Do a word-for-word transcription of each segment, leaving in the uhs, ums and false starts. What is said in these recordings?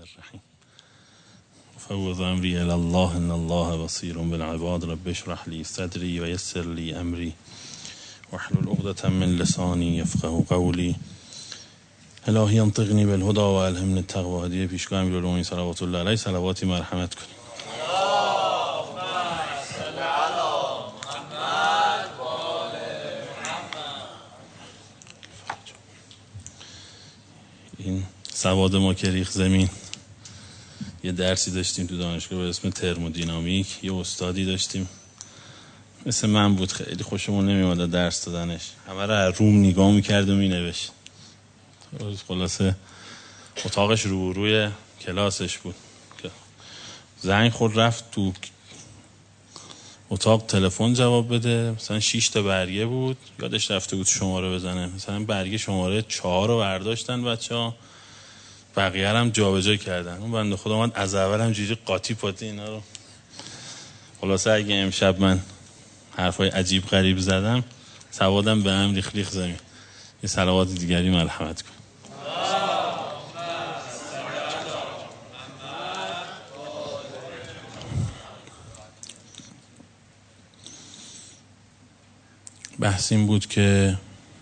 الرحیم. فوض امری الی الله ان الله بصیر بالعباد. رب اشرح لی صدری و یسر لی امری واحلل عقدة من لسانی یفقهوا قولی. الهی انطقنی بالهدی و الهمنی التقوی. هدیه پیشگاه امیرالمومنین صلوات الله علیه صلواتی مرحمت کنید. این سواد ما که ریخ زمین، یه درسی داشتیم تو دانشگاه به اسم ترمودینامیک. یه استادی داشتیم مثل من بود، خیلی خوشمون نمیاد درس دادنش، همه رو از روم نگاه میکرد و مینوشت. خلاصه اتاقش رو روی کلاسش بود. زنگ خورد رفت تو اتاق تلفن جواب بده، مثلا شش تا برگه بود، یادش رفته بود شماره بزنه، مثلا برگه شماره چهار رو برداشتن بچه‌ها، بقیه هم جابجا کردن. اون بنده خدا اومد از اول هم جوری قاطی پاتی اینا رو. خلاصه اگه امشب من حرفای عجیب غریب زدم، سوادم به هم ریخ ریخ زمین. یه صلوات دیگری مرحمت کن. بحث این بود که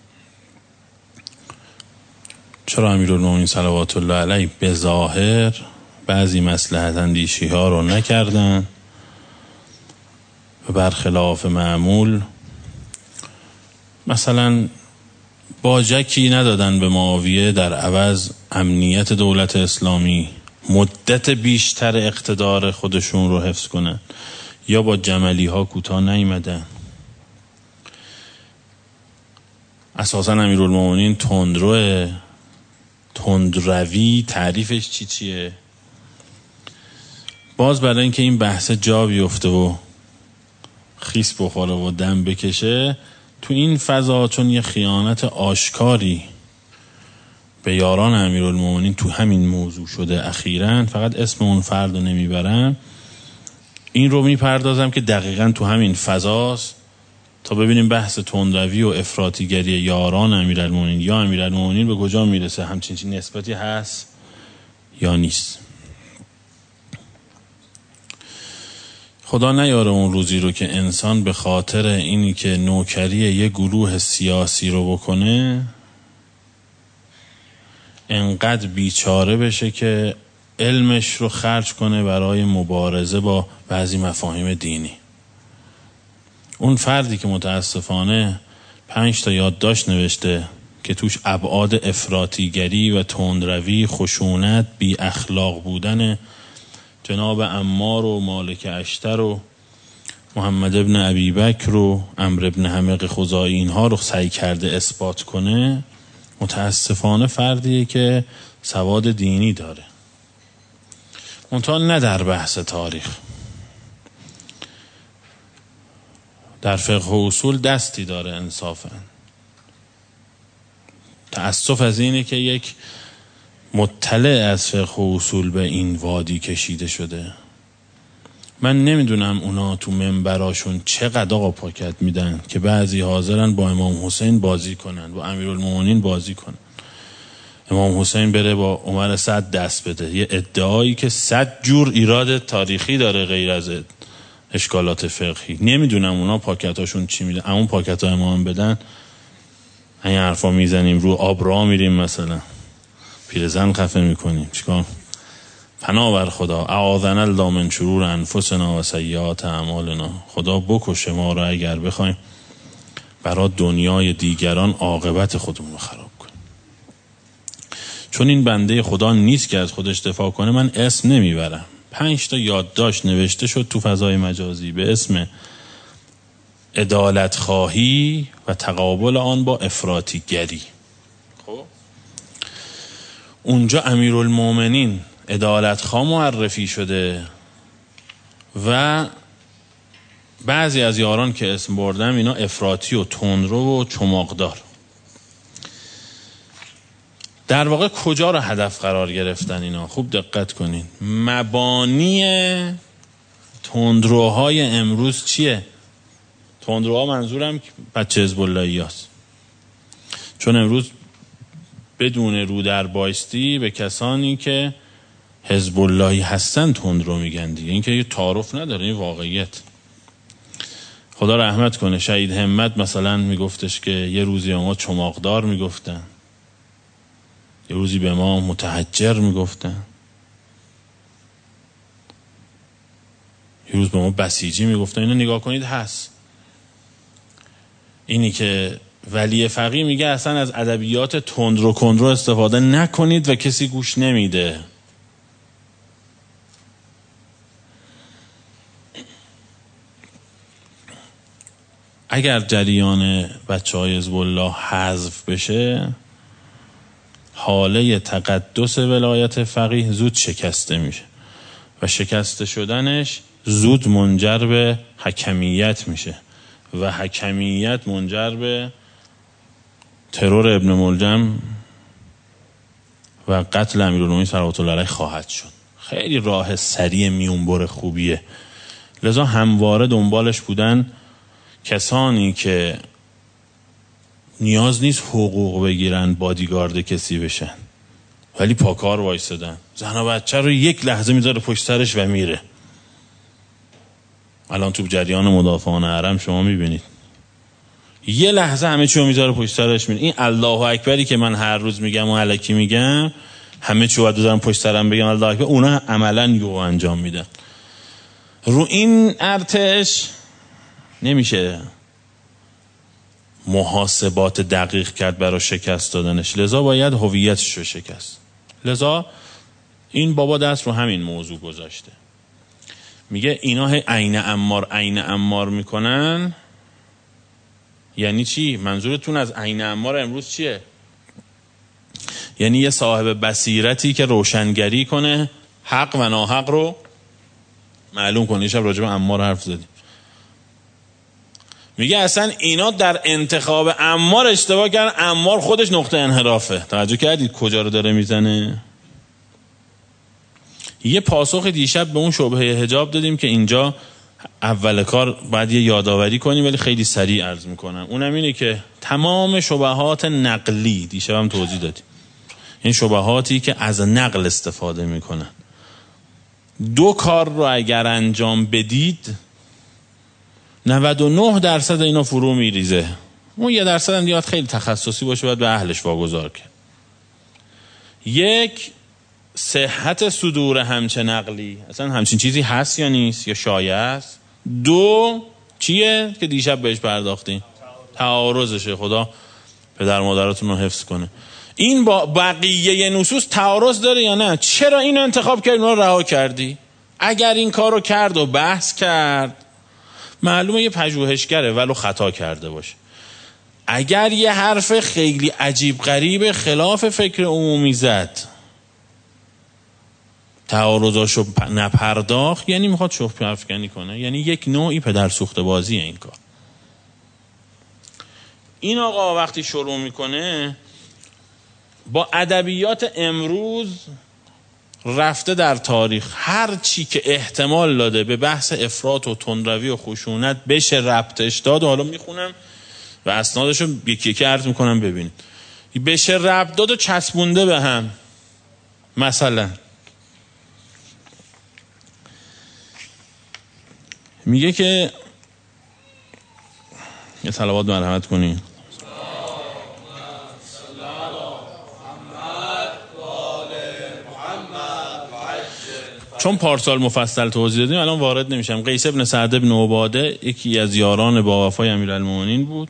چرا امیرالمومنین صلوات الله علیه به ظاهر بعضی مصلحت اندیشی ها رو نکردن و برخلاف معمول مثلا باجکی ندادن به معاویه، در عوض امنیت دولت اسلامی، مدت بیشتر اقتدار خودشون رو حفظ کنن، یا با جملی ها کوتاه نیامدن. اساسا امیرالمومنین تندرو تندروی تعریفش چی چیه؟ باز برای اینکه این بحث جا بیفته و خیس بخوره و دم بکشه تو این فضا، چون یه خیانت آشکاری به یاران امیرالمومنین تو همین موضوع شده اخیراً، فقط اسم اون فرد رو نمیبرم، این رو میپردازم که دقیقاً تو همین فضاست تا ببینیم بحث تندروی و افراطیگری یاران امیرالمومنین یا امیرالمومنین به کجا میرسه، همچین چی نسبتی هست یا نیست. خدا نیاره اون روزی رو که انسان به خاطر اینی که نوکری یه گروه سیاسی رو بکنه انقدر بیچاره بشه که علمش رو خرج کنه برای مبارزه با بعضی مفاهیم دینی. اون فردی که متاسفانه پنج تا یادداشت نوشته که توش ابعاد افراطیگری و تندروی، خشونت، بی اخلاق بودن جناب عمار و مالک اشتر و محمد ابن ابی بکر و عمرو ابن حمق خزاعی اینها رو سعی کرده اثبات کنه، متاسفانه فردیه که سواد دینی داره، منتها نه در بحث تاریخ. در فقه و اصول دستی داره انصافا. تأسف از اینه که یک مطلع از فقه و اصول به این وادی کشیده شده. من نمیدونم اونا تو منبراشون چقدر آقا پاکت میدن که بعضی حاضرن با امام حسین بازی کنن، با امیرالمومنین بازی کنن، امام حسین بره با عمر صد دست بده. یه ادعایی که صد جور ایراد تاریخی داره غیر از اشکالات فقهی. نمیدونم اونا پاکتاشون چی میدن. اون پاکت ها امام بدن این حرفا میزنیم، رو آب راه میریم، مثلا پیرزن خفه میکنیم، چیکار؟ پناه بر خدا، اعاذنا الله من شرور انفسنا و سیئات اعمالنا. خدا بکشه ما رو اگر بخوایم برای دنیای دیگران عاقبت خودمون رو خراب کنیم. چون این بنده خدا نیست که از خودش دفاع کنه. من اسم نمیبرم، پنج تا یادداشت نوشته شد تو فضای مجازی به اسم عدالت خواهی و تقابل آن با افراطی گری. خب اونجا امیرالمومنین عدالت خواه معرفی شده و بعضی از یاران که اسم بردم اینا افراطی و تندرو و چماقدار. در واقع کجا رو هدف قرار گرفتن اینا؟ خوب دقت کنین. مبانی تندروهای امروز چیه؟ تندروها منظورم بچه حزب اللهی هست. چون امروز بدون رو در بایستی به کسانی که حزب اللهی هستن تند رو میگن دیگه. این که یه تعارف نداره، این واقعیت. خدا رحمت کنه شهید همت مثلا میگفتش که یه روزی ما چماقدار میگفتن، یه روزی به ما متحجر میگفتن، یه روز به ما بسیجی میگفتن. اینو نگاه کنید هست. اینی که ولی فقیه میگه اصلا از ادبیات تندرو و کندرو استفاده نکنید و کسی گوش نمیده. اگر جریان بچه های حزب الله حذف بشه، حاله تقدس ولایت فقیه زود شکسته میشه و شکسته شدنش زود منجر به حکمیت میشه و حکمیت منجر به ترور ابن ملجم و قتل امیرالمومنین صلوات الله علیه خواهد شد. خیلی راه سریع میونبر خوبیه. لذا همواره دنبالش بودن کسانی که نیاز نیست حقوق بگیرن، بادیگارد کسی بشن، ولی پاکار وایسادن. زن و بچه رو یک لحظه میذاره پشت سرش و میره. الان تو جریان مدافعان حرم شما میبینید یه لحظه همه چیو میذاره پشت سرش میره. این الله اکبری که من هر روز میگم و الکی میگم، همه چیو باید بذارم پشت سرم بگم الله اکبر، اونا عملا یو انجام میدن. رو این ارتش نمیشه محاسبات دقیق کرد برای شکست دادنش، لذا باید هویتش رو شکست. لذا این بابا دست رو همین موضوع گذاشته. میگه اینا عین عمار عین عمار میکنن. یعنی چی؟ منظورتون از عین عمار امروز چیه؟ یعنی یه صاحب بصیرتی که روشنگری کنه، حق و ناحق رو معلوم کنه. شب راجع به عمار حرف زدیم. میگه اصلا اینا در انتخاب عمار اشتباه کردن. عمار خودش نقطه انحرافه. توجه کردید کجا رو داره میزنه؟ یه پاسخ دیشب به اون شبهه حجاب دادیم که اینجا اول کار باید یه یادآوری کنیم، ولی خیلی سریع عرض میکنم. اونم اینه که تمام شبهات نقلی دیشب هم توضیح دادیم، این شبهاتی که از نقل استفاده میکنن. دو کار رو اگر انجام بدید نود و نه درصد اینا فرو میریزه. اون یه درصد هم دیگه خیلی تخصصی باشه، باید به اهلش واگذار کرد. یک، صحت صدور همچه نقلی، اصلا همچین چیزی هست یا نیست یا شایع است. دو، چیه که دیشب بهش پرداختیم؟ تعارضشه. خدا پدر مادراتون رو حفظ کنه. این با بقیه نصوص تعارض داره یا نه؟ چرا اینو انتخاب کردی اونو رها کردی؟ اگر این کارو کرد و بحث کرد، معلومه یه پژوهشگره ولو خطا کرده باشه. اگر یه حرف خیلی عجیب غریب خلاف فکر عمومی زد، تعارضاشو نپرداخت، یعنی میخواد شبهه افکنی کنه، یعنی یک نوعی پدر سوخته بازیه این کار. این آقا وقتی شروع میکنه با ادبیات امروز رفته در تاریخ، هر چی که احتمال داده به بحث افراط و تندروی و خشونت بشه ربطش داد. حالا میخونم و اسنادشو یکی یکی عرض میکنم ببینید. بشه ربط داد و چسبونده به هم. مثلا میگه که یه صلوات مرحمت کنی. چون پارسال مفصل توضیح دادیم الان وارد نمیشم. قیس ابن سعد ابن عباده یکی از یاران با وفای امیرالمومنین بود،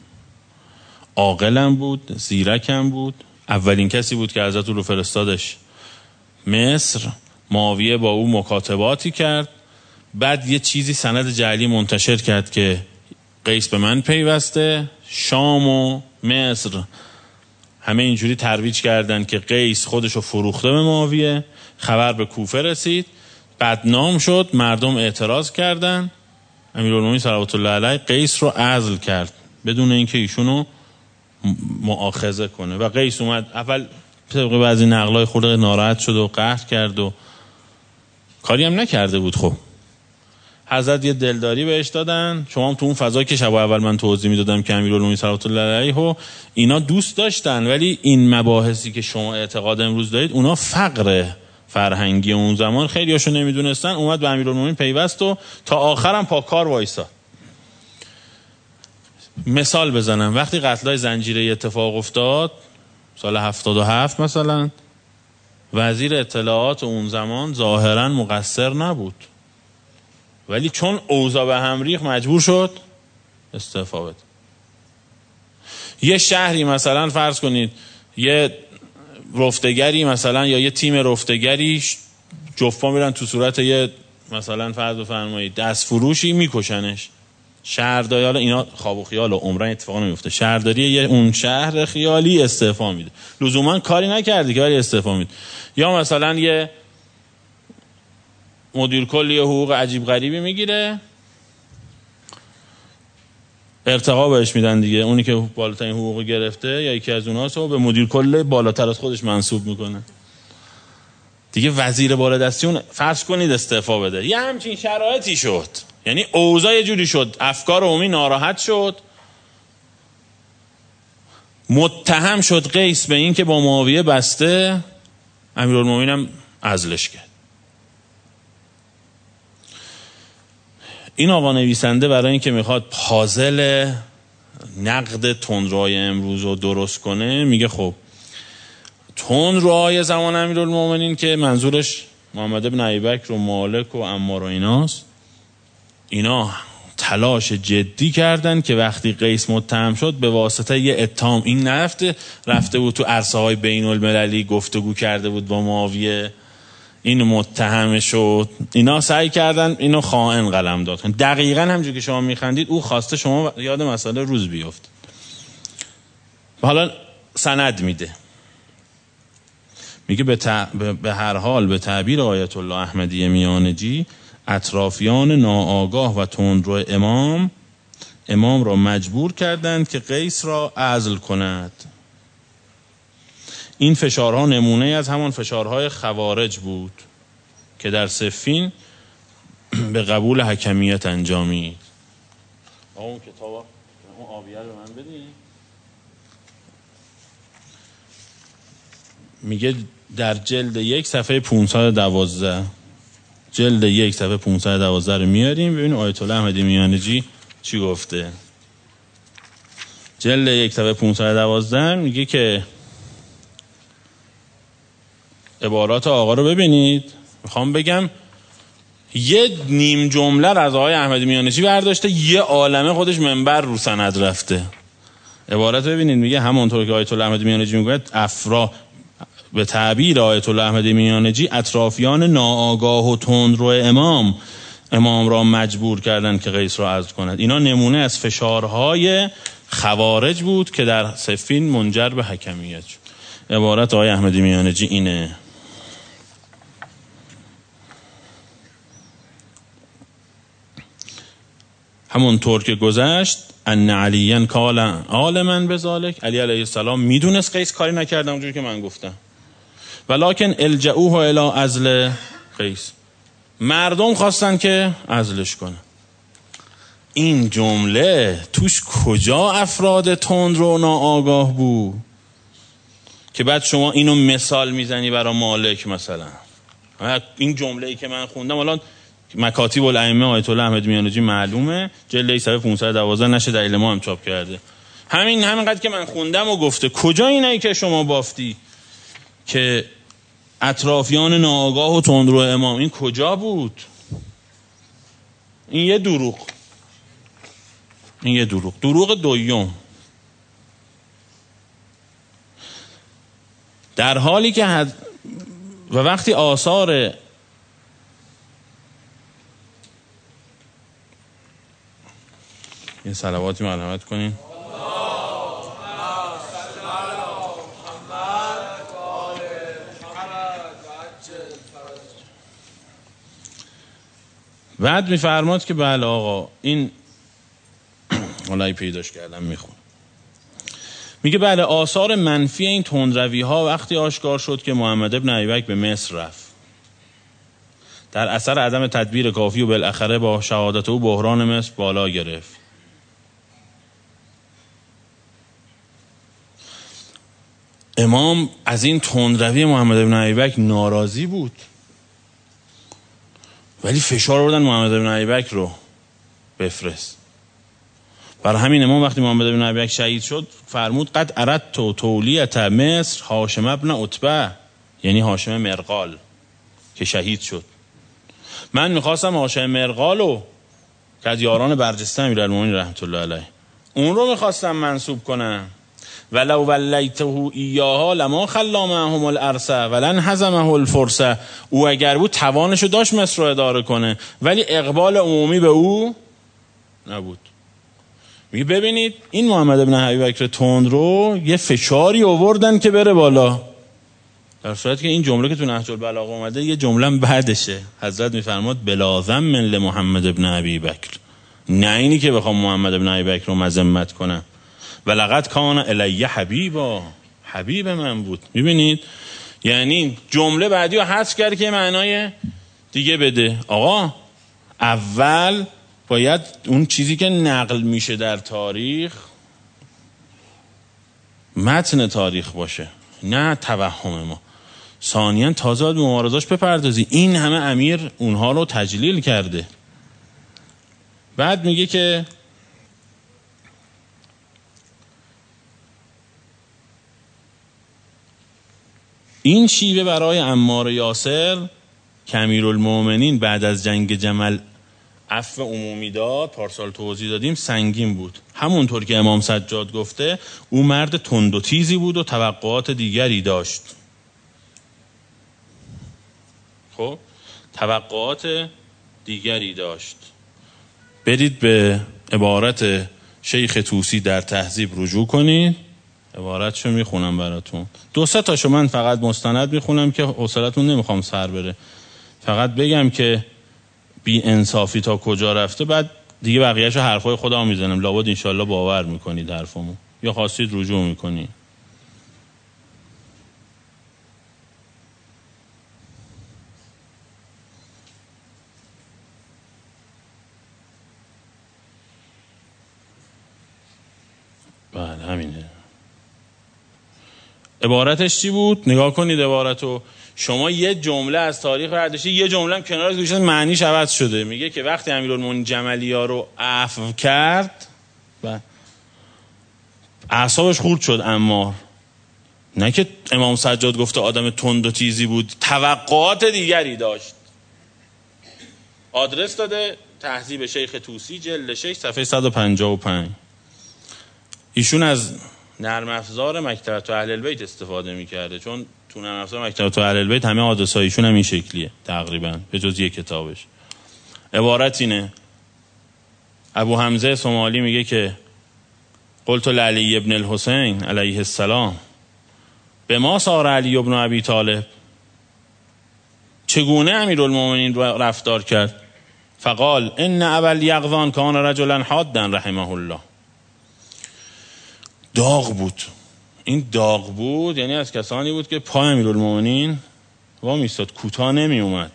عاقلم بود، زیرکم بود. اولین کسی بود که حضرت رو فرستادش مصر. معاویه با او مکاتباتی کرد، بعد یه چیزی سند جعلی منتشر کرد که قیس به من پیوسته. شام و مصر همه اینجوری ترویج کردن که قیس خودشو فروخته به معاویه. خبر به کوفه رسید، بدنام شد، مردم اعتراض کردن. امیرالمومنین صلوات الله علیه قیس رو عزل کرد بدون اینکه ایشونو مؤاخذه کنه و قیس اومد اول طبق بعضی نقلای خود ناراحت شد و قهر کرد و کاری هم نکرده بود. خب حضرت یه دلداری بهش دادن. شما هم تو اون فضا که شب اول من توضیح میدادم که امیرالمومنین صلوات الله علیه و اینا دوست داشتن، ولی این مباحثی که شما اعتقاد امروز دارید اونا فقره فرهنگی اون زمان خیلی هاشو نمیدونستن، اومد به امیرالمومنین پیوست و تا آخرم پا کار وایساد. مثال بزنم، وقتی قتلای زنجیره اتفاق افتاد سال هفتاد و هفت مثلا، وزیر اطلاعات اون زمان ظاهرا مقصر نبود، ولی چون اوضاع به هم ریخت مجبور شد استعفا بده. یه شهری مثلا فرض کنید یه رفتگری مثلا یا یه تیم رفتگری جفا میرن تو صورت یه مثلا فرض بفرمایید دست فروشی میکشنش، شهرداری، حالا اینا خواب و خیال و عمرن اتفاقا نمیفته، شهرداری یه اون شهر خیالی استعفا میده، لزوما کاری نکردی که ولی استعفا میده. یا مثلا یه مدیر کل یه حقوق عجیب غریبی میگیره، ارتقا بهش میدن دیگه، اونی که بالاترین حقوق گرفته یا یکی از اونهاست و به مدیر کل بالاتر از خودش منصوب میکنه دیگه. وزیر بالادستی اون فرض کنید استعفا بده، یه همچین شرایطی شد، یعنی اوضاع یه جوری شد، افکار عمومی ناراحت شد، متهم شد قیس به این که با معاویه بسته، امیرالمومنین هم عزلش کرد. این آقا نویسنده برای اینکه میخواد پازل نقد تندروهای امروز رو درست کنه میگه خب تندروهای زمان امیرالمومنین که منظورش محمد بن ابیبکر و مالک و عمار و ایناست، اینا تلاش جدی کردن که وقتی قیس متهم شد به واسطه یه اتهام، این نرفته رفته بود تو عرصه های بین المللی گفتگو کرده بود با معاویه این متهم شد، اینا سعی کردن اینو خائن قلم داد. دقیقاً همونجوری که شما میخندید او خواسته شما یاد مسئله روز بیفت. حالا سند میده، میگه به, تع... به هر حال به تعبیر آیت الله احمدی میانجی اطرافیان ناآگاه و تندرو امام امام را مجبور کردند که قیس را عزل کند. این فشارها نمونه از همان فشارهای خوارج بود که در صفین به قبول حکمیت انجامید. آقا اون کتابا اون آبیه رو من بدین. میگه در جلد یک صفحه پانصد و دوازده، جلد یک صفحه پانصد و دوازده رو میاریم ببینیم آیت الله احمدی میانجی چی گفته. جلد یک صفحه پانصد و دوازده میگه که عبارات آقا رو ببینید. میخوام بگم یه نیم جمله از آقای احمدی میانجی برداشته، یه عالمه خودش منبر رو سند رفته. عبارت ببینید، میگه همونطور که آیت الله احمدی میانجی میگه افرا به تعبیر آیت الله احمدی میانجی اطرافیان ناآگاه و تندرو امام امام را مجبور کردن که قیس را عزل کند. اینا نمونه از فشارهای خوارج بود که در صفین منجر به حکمیت شد. عبارت آقای احمدی میانجی اینه: همونطور که گذشت ان علیاً کال عالما بذالک، علی علیه السلام میدونست قیس کاری نکردم اونجوری که من گفتم، ولکن الجؤوه الی عزل قیس، مردم خواستن که عزلش کنه. این جمله توش کجا افراد تندرو و ناآگاه بود که بعد شما اینو مثال میزنی برای مالک مثلا؟ این جمله ای که من خوندم الان مکاتیب الائمه آیت الله احمدی میانجی معلومه، جلد صفحه پانصد و دوازده نشه دلیل ما هم چاپ کرده، همین همینقدر که من خوندم و گفته. کجا اینایی که شما بافتی که اطرافیان ناآگاه و تندرو امام، این کجا بود؟ این یه دروغ، این یه دروغ. دروغ دوم، در حالی که حد و وقتی آثار این صلواتی مرحمت کنین. بعد میفرماد که بله آقا این حالا پیداش کردم میخون، میگه بله آثار منفی این تندروی ها وقتی آشکار شد که محمد ابن ابیبکر به مصر رفت، در اثر عدم تدبیر کافی و بالاخره با شهادت او بحران مصر بالا گرفت. امام از این تندروی محمد بن ابیبکر ناراضی بود، ولی فشار آوردن محمد بن ابیبکر رو بفرست. برای همین امام وقتی محمد بن ابیبکر شهید شد فرمود قد اردت تولیت مصر هاشم ابن عتبه، یعنی هاشم مرغال که شهید شد. من میخواستم هاشم مرغالو که از یاران برجسته امیرالمومنین رحمت الله علیه، اون رو میخواستم منصوب کنم. ولو ولیته ایاها لما خلا معهم الارض ولن هزمه الفرس. او اگر بود توانشو داشت مصر رو اداره کنه، ولی اقبال عمومی به او نبود. می ببینید این محمد بن ابیبکر تند رو یه فشاری آوردن که بره بالا، در صورتی که این جمله که تو نهج البلاغه اومده یه جمله بعدشه. حضرت میفرماد بلا ذم لمحمد بن ابیبکر، نه اینی که بخوام محمد بن ابیبکر رو مذمت کنم، ولقد کان الی حبیبا، حبیب من بود. میبینید یعنی جمله بعدی رو حذف کرد که معنای دیگه بده. آقا اول باید اون چیزی که نقل میشه در تاریخ متن تاریخ باشه، نه توهم ما. ثانیاً تازه باید به مبارزاش بپردازی. این همه امیر اونها رو تجلیل کرده. بعد میگه که این شیوه برای عمار یاسر که امیرالمومنین بعد از جنگ جمل عفو عمومی داد، پارسال توضیح دادیم، سنگین بود. همونطور که امام سجاد گفته او مرد تند و تیزی بود و توقعات دیگری داشت. خب توقعات دیگری داشت. برید به عبارت شیخ طوسی در تهذیب رجوع کنید، عبارتشو میخونم براتون. دو سه تاشو من فقط مستند میخونم که حوصلتون نمیخوام سر بره، فقط بگم که بی انصافی تا کجا رفته، بعد دیگه بقیه‌شو حرفای خودم میزنم، لابد انشالله باور میکنید حرفمو، یا خواستید رجوع میکنید. بله همینه. عبارتش چی بود؟ نگاه کنید عبارتو. شما یه جمله از تاریخ برداشتی، یه جمله هم کنارش گذاشتید معنیش عوض شده. میگه که وقتی امیرالمومنین جملی‌ها رو عفو کرد و اعصابش خورد شد عمار، نه که امام سجاد گفته آدم تند و تیزی بود، توقعات دیگری داشت. آدرس داده تهذیب شیخ طوسی جلد شش صفحه صد و پنجاه و پنج. ایشون از نرم افزار مکتبۃ اهل البیت استفاده میکرده، چون تو نرم افزار مکتبۃ اهل البیت همه آدرسایشون هم این شکلیه تقریبا به جز یک کتابش. عبارت اینه: ابو حمزه صومالی میگه که قلت لعلی ابن الحسین علیه السلام به ما صار علی ابن ابی طالب، چگونه امیرالمومنین رفتار کرد؟ فقال ان ابا الیقظان کان رجلا حادا رحمه الله. داغ بود. این داغ بود یعنی از کسانی بود که پای امیرالمومنین وا میستاد، کوتاه نمی اومد.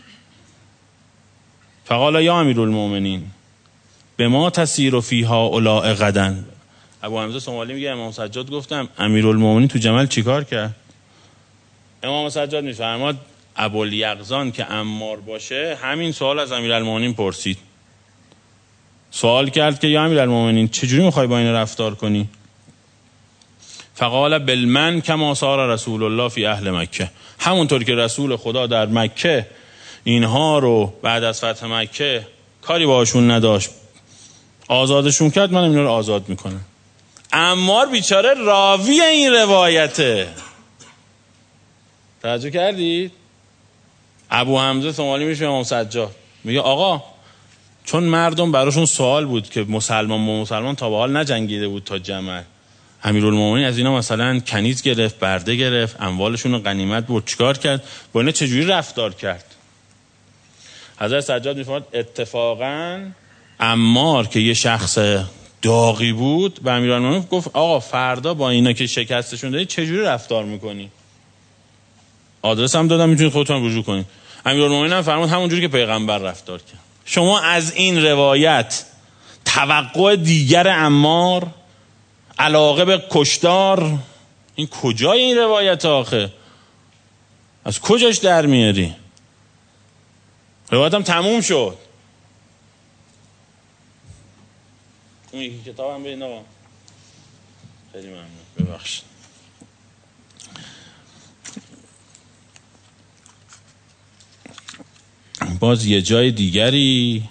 فقال یا امیرالمومنین به ما تسیر فیها اولاء غدا. ابو حمزه صومالی میگه امام سجاد گفتم امیرالمومنین تو جمل چیکار کرد؟ امام سجاد میفرماد ابوالیقظان که عمار باشه همین سوال از امیرالمومنین پرسید. سوال کرد که یا امیرالمومنین چجوری میخوای با این رفتار کنی؟ فقال بالمن کما صار رسول الله فی اهل مکه، همونطور که رسول خدا در مکه اینها رو بعد از فتح مکه کاری باشون نداشت، آزادشون کرد، من اینا رو آزاد میکنم. عمار بیچاره راوی این روایته. توجه کردید؟ ابو حمزه صومالی میشه امام سجاد میگه آقا چون مردم براشون سوال بود که مسلمان با مسلمان تا به حال نجنگیده بود تا جمل، امیرالمومنین از اینا مثلا کنیز گرفت، برده گرفت، اموالشون رو غنیمت برد، چیکار کرد؟ با اینا چجوری رفتار کرد؟ حضرت سجاد میفرماد اتفاقا عمار که یه شخص داغی بود به امیرالمومنین گفت آقا فردا با اینا که شکستشون دادی چجوری رفتار میکنی؟ آدرس هم دادم میتونید خودتون رجوع کنید. امیرالمومنین هم فرمود همونجوری که پیغمبر رفتار کرد. شما از این روایت توقع دیگر عمار، علاقه به کشتار این کجای این روایت آخه؟ از کجاش در میاری؟ روایتم تموم شد. اون یکی کتابم ببین آقا. خیلی ممنون، ببخشید. باز یه جای دیگری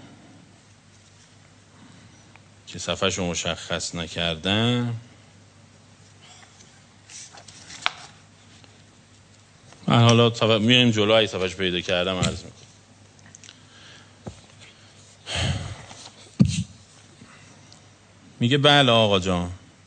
که صفحه‌ش رو مشخص نکردم، من حالا صفحه میایم جلو، ای صفحه‌اش پیدا کردم عرض میکنم. میگه بله آقا جان،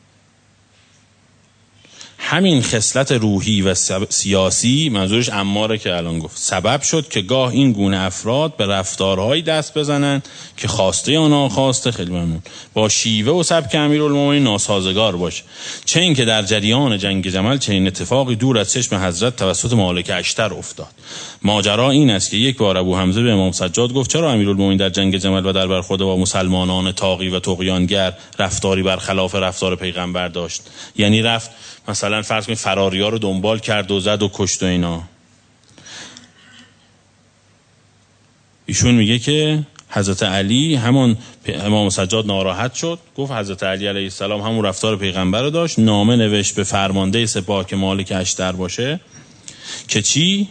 همین خصلت روحی و سیاسی، منظورش عماره که الان گفت، سبب شد که گاه این گونه افراد به رفتارهایی دست بزنند که خواسته یا ناخواسته، خیلی ممنون، با شیوه و سبک امیرالمومنین ناسازگار باشه. چه این که در جریان جنگ جمل چنین اتفاقی دور از چشم حضرت توسط مالک اشتر افتاد. ماجرا این است که یک بار ابو حمزه به امام سجاد گفت چرا امیرالمومنین در جنگ جمل و در برخورد با مسلمانان طاغی و طغیانگر رفتاری برخلاف رفتار پیغمبر داشت؟ یعنی رفت مثلا فرض کنید فراریا رو دنبال کرد و زد و کشت و اینا. ایشون میگه که حضرت علی، همان امام سجاد ناراحت شد، گفت حضرت علی علیه السلام همون رفتار پیغمبر رو داشت، نامه نوشت به فرمانده سپاه که مالک اشتر باشه که چی؟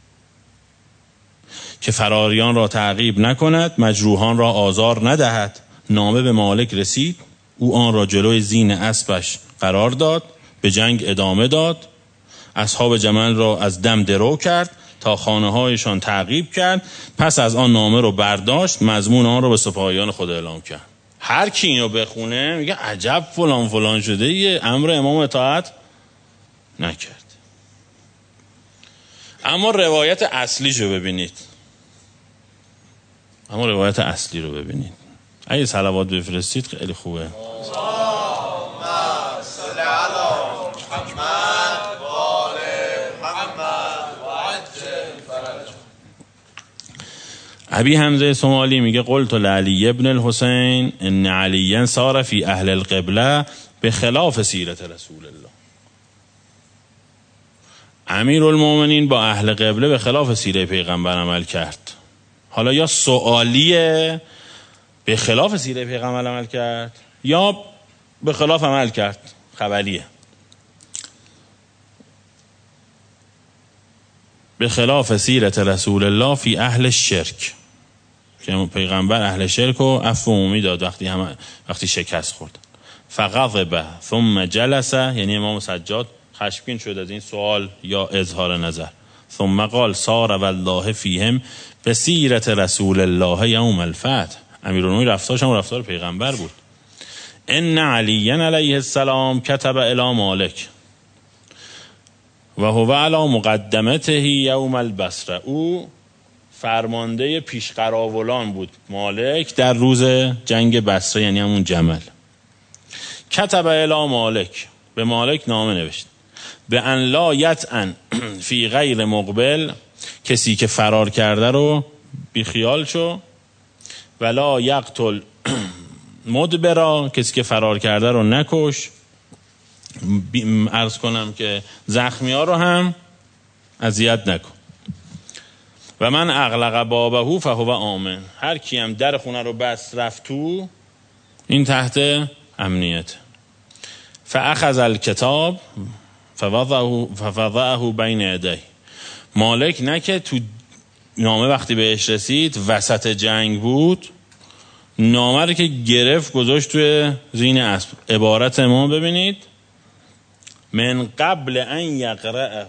که فراریان را تعقیب نکند، مجروحان را آزار ندهد. نامه به مالک رسید، او آن را جلوی زین اسبش قرار داد، به جنگ ادامه داد، اصحاب جمل را از دم درو کرد تا خانه هایشان تعقیب کرد، پس از آن نامه رو برداشت، مضمون آن رو به سپاهیان خود اعلام کرد. هر کی اینو بخونه میگه عجب فلان فلان شده، یه امر امام اطاعت نکرد. اما روایت اصلیشو ببینید، اما روایت اصلی رو ببینید. اگه صلوات بفرستید خیلی خوبه. ابی حمزه سمالی میگه قلت لعلی ابن الحسین ان علیاً صار فی اهل القبله به خلاف سیرت رسول الله. امیرالمومنین با اهل قبله به خلاف سیره پیغمبر عمل کرد. حالا یا سوالیه به خلاف سیره پیغمبر عمل کرد یا به خلاف عمل کرد، خبریه. به خلاف سیرت رسول الله فی اهل شرک، که پیغمبر اهل شرک و عفو عمومی داد وقتی هم وقتی شکست خورد. فغضب ثم جلس، یعنی امام سجاد خشمگین شد از این سوال یا اظهار نظر. ثم قال صار والله فیهم به سیرت رسول الله یوم الفتح. امیرالمومنین رفتارش هم رفتار پیغمبر بود. ان علی علیه السلام کتب الی مالک و هو علی مقدمته یوم البصره. او فرمانده پیشقراولان بود مالک در روز جنگ بصره، یعنی همون جمل. کتب الی مالک، به مالک نامه نوشت، به ان لا یطعن فی غیر مقبل، کسی که فرار کرده رو بیخیال شو، ولا یقتل مدبرا، کسی که فرار کرده رو نکش، عرض کنم که زخمی ها رو هم اذیت نکن. و من اغلق بابه فهو آمن، هر کی هم در خونه رو بس رفت تو، این تحت امنیت. فاخذ الکتاب فوضعه فوضعه بین یدیه. مالک نه که تو نامه وقتی بهش رسید وسط جنگ بود، نامه رو که گرفت گذاشت توی زین اسب. عبارت ما ببینید، من قبل ان یقرأه،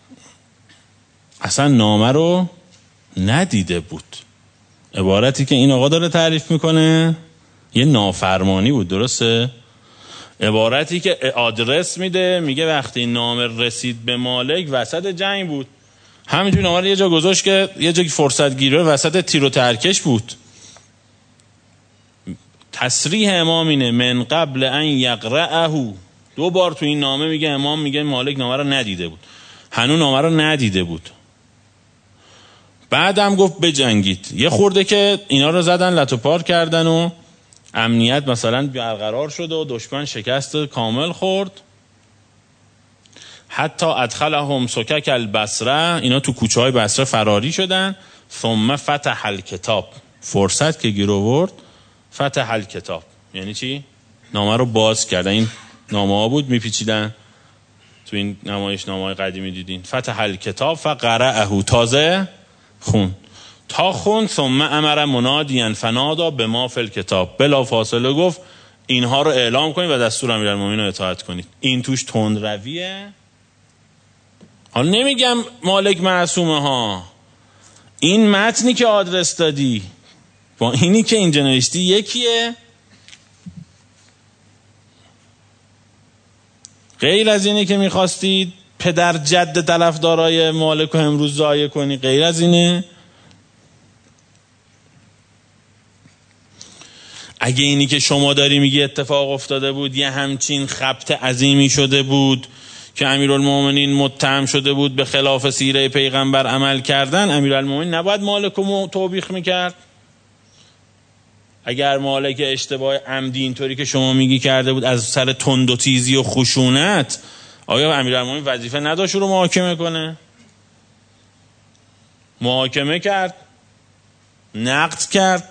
اصلا نامه رو ندیده بود. عبارتی که این آقا داره تعریف میکنه یه نافرمانی بود، درسته؟ عبارتی که آدرس میده، میگه وقتی نامه رسید به مالک وسط جنگ بود. همینجور نامه رو یه جا گذاشت که یه جا فرصت گیره وسط تیر و ترکش بود. تصریح امام اینه من قبل ان یقرأه. دو بار تو این نامه میگه، امام میگه مالک نامه رو ندیده بود، هنوز نامه رو ندیده بود. بعدم گفت بجنگید. یه خورده که اینا رو زدن لتو پار کردن و امنیت مثلا برقرار شد و دشمن شکست کامل خورد، حتی ادخلهم سکک البصره، اینا تو کوچه های بصره فراری شدن. ثم فتح الکتاب، فرصت که گیر آورد فتح الکتاب یعنی چی؟ نامه رو باز کردن. این نامه ها بود میپیچیدن تو این نمایش نامه های قدیمی دیدین. فتح الکتاب فقرأه، تازه خون تا خون. ثم امر منادیا فنادا بما فی الکتاب، بلا فاصله گفت اینها رو اعلام کنید و دستور امیرالمومنین رو اطاعت کنید. این توش تندرویه. حالا نمیگم مالک معصومه ها، این متنی که آدرس دادی با اینی که اینجا نوشتی یکیه. غیر از اینه که میخواستید پدر جد طرفدارای مالک رو امروز ضایع کنی، غیر از اینه. اگه اینی که شما داری میگی اتفاق افتاده بود، یه همچین خبط عظیمی شده بود که امیرالمومنین متهم شده بود به خلاف سیره پیغمبر عمل کردن، امیرالمومنین نباید مالک رو توبیخ میکرد؟ اگر مالک اشتباه عمدی اینطوری که شما میگی کرده بود از سر تند و تیزی و خشونت، آیا امیرالمومنین وظیفه نداشت رو محاکمه کنه؟ محاکمه کرد، نقد کرد.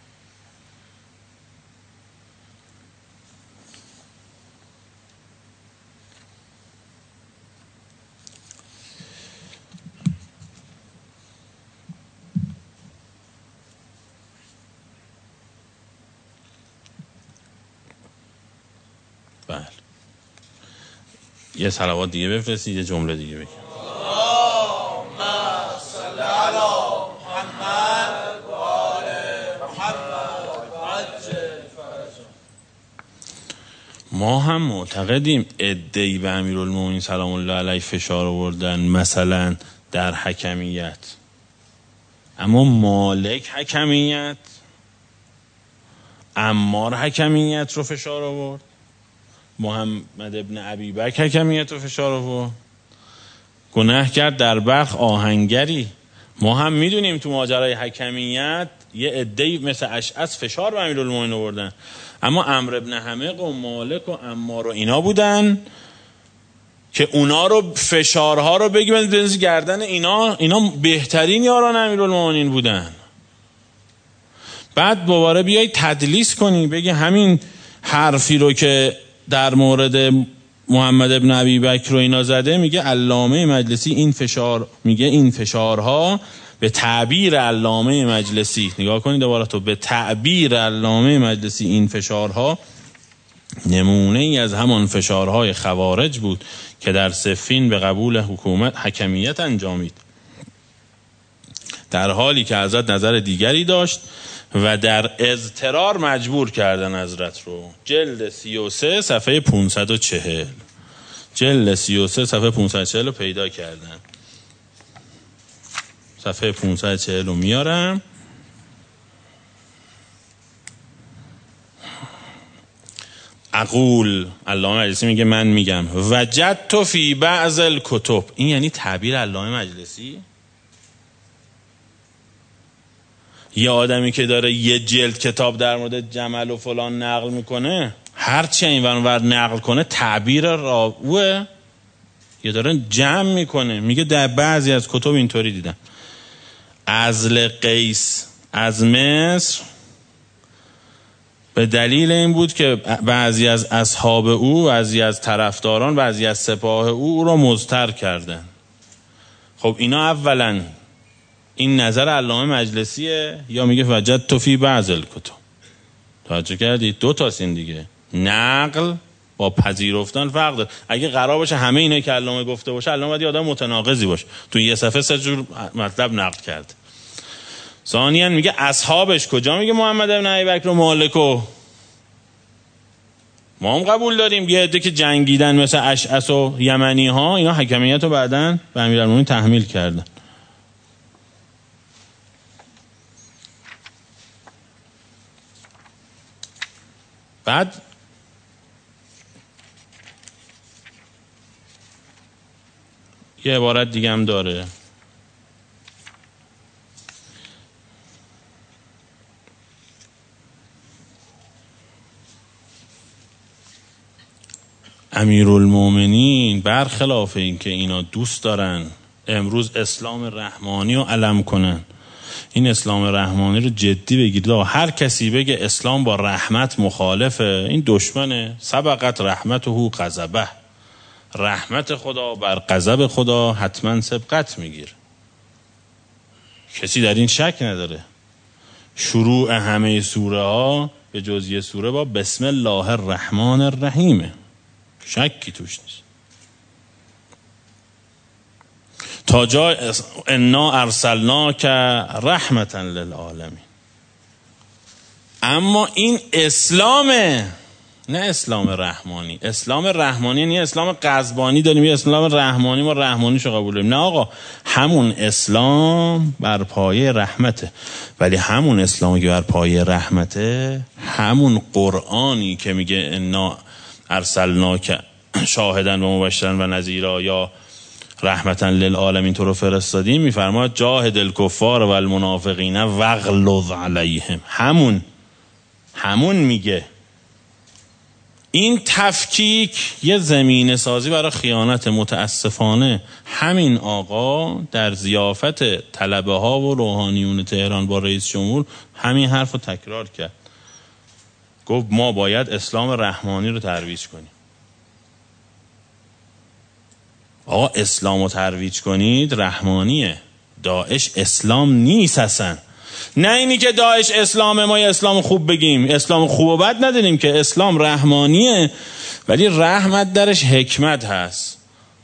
بله، یه صلوات دیگه بفرستید، یه جمله دیگه بگید. اللهم صل علی محمد و آل محمد عجل فرجهم. ما هم معتقدیم عده‌ای به امیرالمومنین سلام الله علیه فشار آوردن، مثلا در حکمیت، اما مالک حکمیت، عمار حکمیت رو فشار آورد، محمد ابن ابی بکر حکمیت رو فشار آورد. گناه کرد در برخ آهنگری. ما هم میدونیم تو ماجرای حکمیت یه عده‌ای مثل اشعث فشار به امیرالمومنین آوردن، اما عمرو ابن حمق و مالک و عمار و اینا بودن که اونا رو فشارها رو بگیم بنزی گردن اینا. اینا بهترین یاران امیرالمومنین بودن. بعد دوباره بیای تدلیس کنی بگی همین حرفی رو که در مورد محمد ابن ابی بکر رو اینا زده، میگه علامه مجلسی این فشار، میگه این فشارها به تعبیر علامه مجلسی، نگاه کنید دوباره تو، به تعبیر علامه مجلسی این فشارها نمونه ای از همان فشارهای خوارج بود که در صفین به قبول حکومت حکمیت انجامید، در حالی که حضرت نظر دیگری داشت و در اضطرار مجبور کردن حضرت رو. جلد سی و سه صفحه پانصد و چهل، جلد سی و سه صفحه پانصد و چهل رو پیدا کردن. صفحه پانصد و چهل رو میارم. اقول، علامه مجلسی میگه من میگم، وجدت فی بعض الکتب، این یعنی تعبیر علامه مجلسی. یه آدمی که داره یه جلد کتاب در مورد جمل و فلان نقل میکنه، هرچی این ور نقل کنه تعبیر راوه، یه داره جمع میکنه. میگه در بعضی از کتب اینطوری دیدم. عزل قیس از مصر به دلیل این بود که بعضی از اصحاب او، بعضی از طرفداران، بعضی از سپاه او او را مضطر کردن. خب اینا اولا این نظر علامه مجلسیه یا میگه وجدت فی بعض الکتب؟ توجه کردید؟ دو تاست این دیگه. نقل با پذیرفتن فرق داره. اگه قرار باشه همه اینا که علامه گفته باشه، علامه باید آدم متناقضی باشه، تو یه صفحه سه جور مطلب نقل کرد. ثانیاً میگه اصحابش، کجا میگه محمد ابن ابی بکر و مالک و ما هم قبول داریم یه عده که جنگیدن مثل اشعث و یمنی ها، اینا حکمیت رو بعدن به امیرالمومنین تحمیل کردن. بعد یه عبارت دیگه هم داره، امیرالمومنین برخلاف این که اینا دوست دارن امروز اسلام رحمانی رو علم کنن، این اسلام رحمانی رو جدی بگیرید. هر کسی بگه اسلام با رحمت مخالفه، این دشمنه. سبقت رحمته غضبه، رحمت خدا بر غضب خدا حتما سبقت میگیر، کسی در این شک نداره. شروع همه سوره ها به جز یه سوره با بسم الله الرحمن الرحیم، شکی توش نیست. تا جای انا ارسلناک رحمتا للعالمین. اما این اسلامه، نه اسلام رحمانی. اسلام رحمانی یعنی اسلام غضبانی داریم، یه اسلام رحمانی ما رحمانیشو قبول داریم. نه آقا، همون اسلام بر پایه رحمته، ولی همون اسلامی که بر پایه رحمته، همون قرآنی که میگه انا ارسلناک شاهدن و مبشرا و نذیرا یا رحمتا للعالمین تو رو فرستادیم، میفرماد جاهد الکفار و المنافقین واغلظ علیهم. همون همون میگه. این تفکیک یه زمینه سازی برای خیانت. متاسفانه همین آقا در ضیافت طلبه ها و روحانیون تهران با رئیس جمهور همین حرف رو تکرار کرد. گفت ما باید اسلام رحمانی رو ترویج کنیم. آقا اسلام رو ترویج کنید رحمانیه، داعش اسلام نیست اصلا. نه اینی که داعش اسلامه ما یه اسلام خوب بگیم، اسلام خوب و بد نداریم که، اسلام رحمانیه ولی رحمت درش حکمت هست.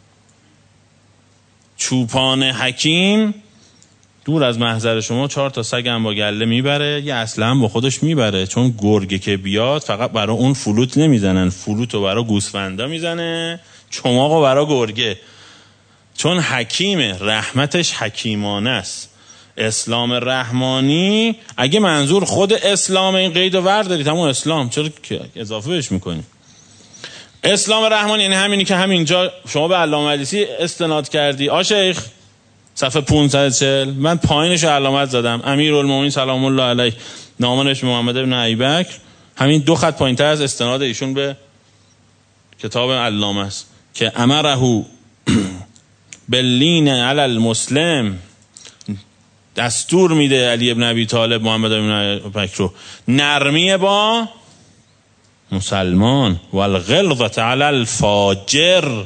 چوپان حکیم دور از محضر شما چهار تا سگ هم با گله میبره، یه اصلا هم با خودش میبره، چون گرگه که بیاد فقط برای اون فلوت نمیزنن، فلوت رو برای گوسفندا میزنه، چماق رو برای گرگه. چون حکیمه، رحمتش حکیمانه است. اسلام رحمانی اگه منظور خود اسلام، این قید و ور دارید همون اسلام، چرا اضافه بهش میکنی؟ اسلام رحمانی یعنی همینی که همینجا شما به علامه مجلسی استناد کردی. آ شیخ صفحه پانصد و چهل من پایینش علامت زدم، امیرالمومنین سلام الله علیه نامش محمد بن ابیبکر، همین دو خط پایینتر از استناد ایشون به کتاب علامه است که امره باللین علی المسلم، دستور میده علی ابن ابی طالب محمد بن ابیبکر رو نرمی با مسلمان و الغلظة علی الفاجر.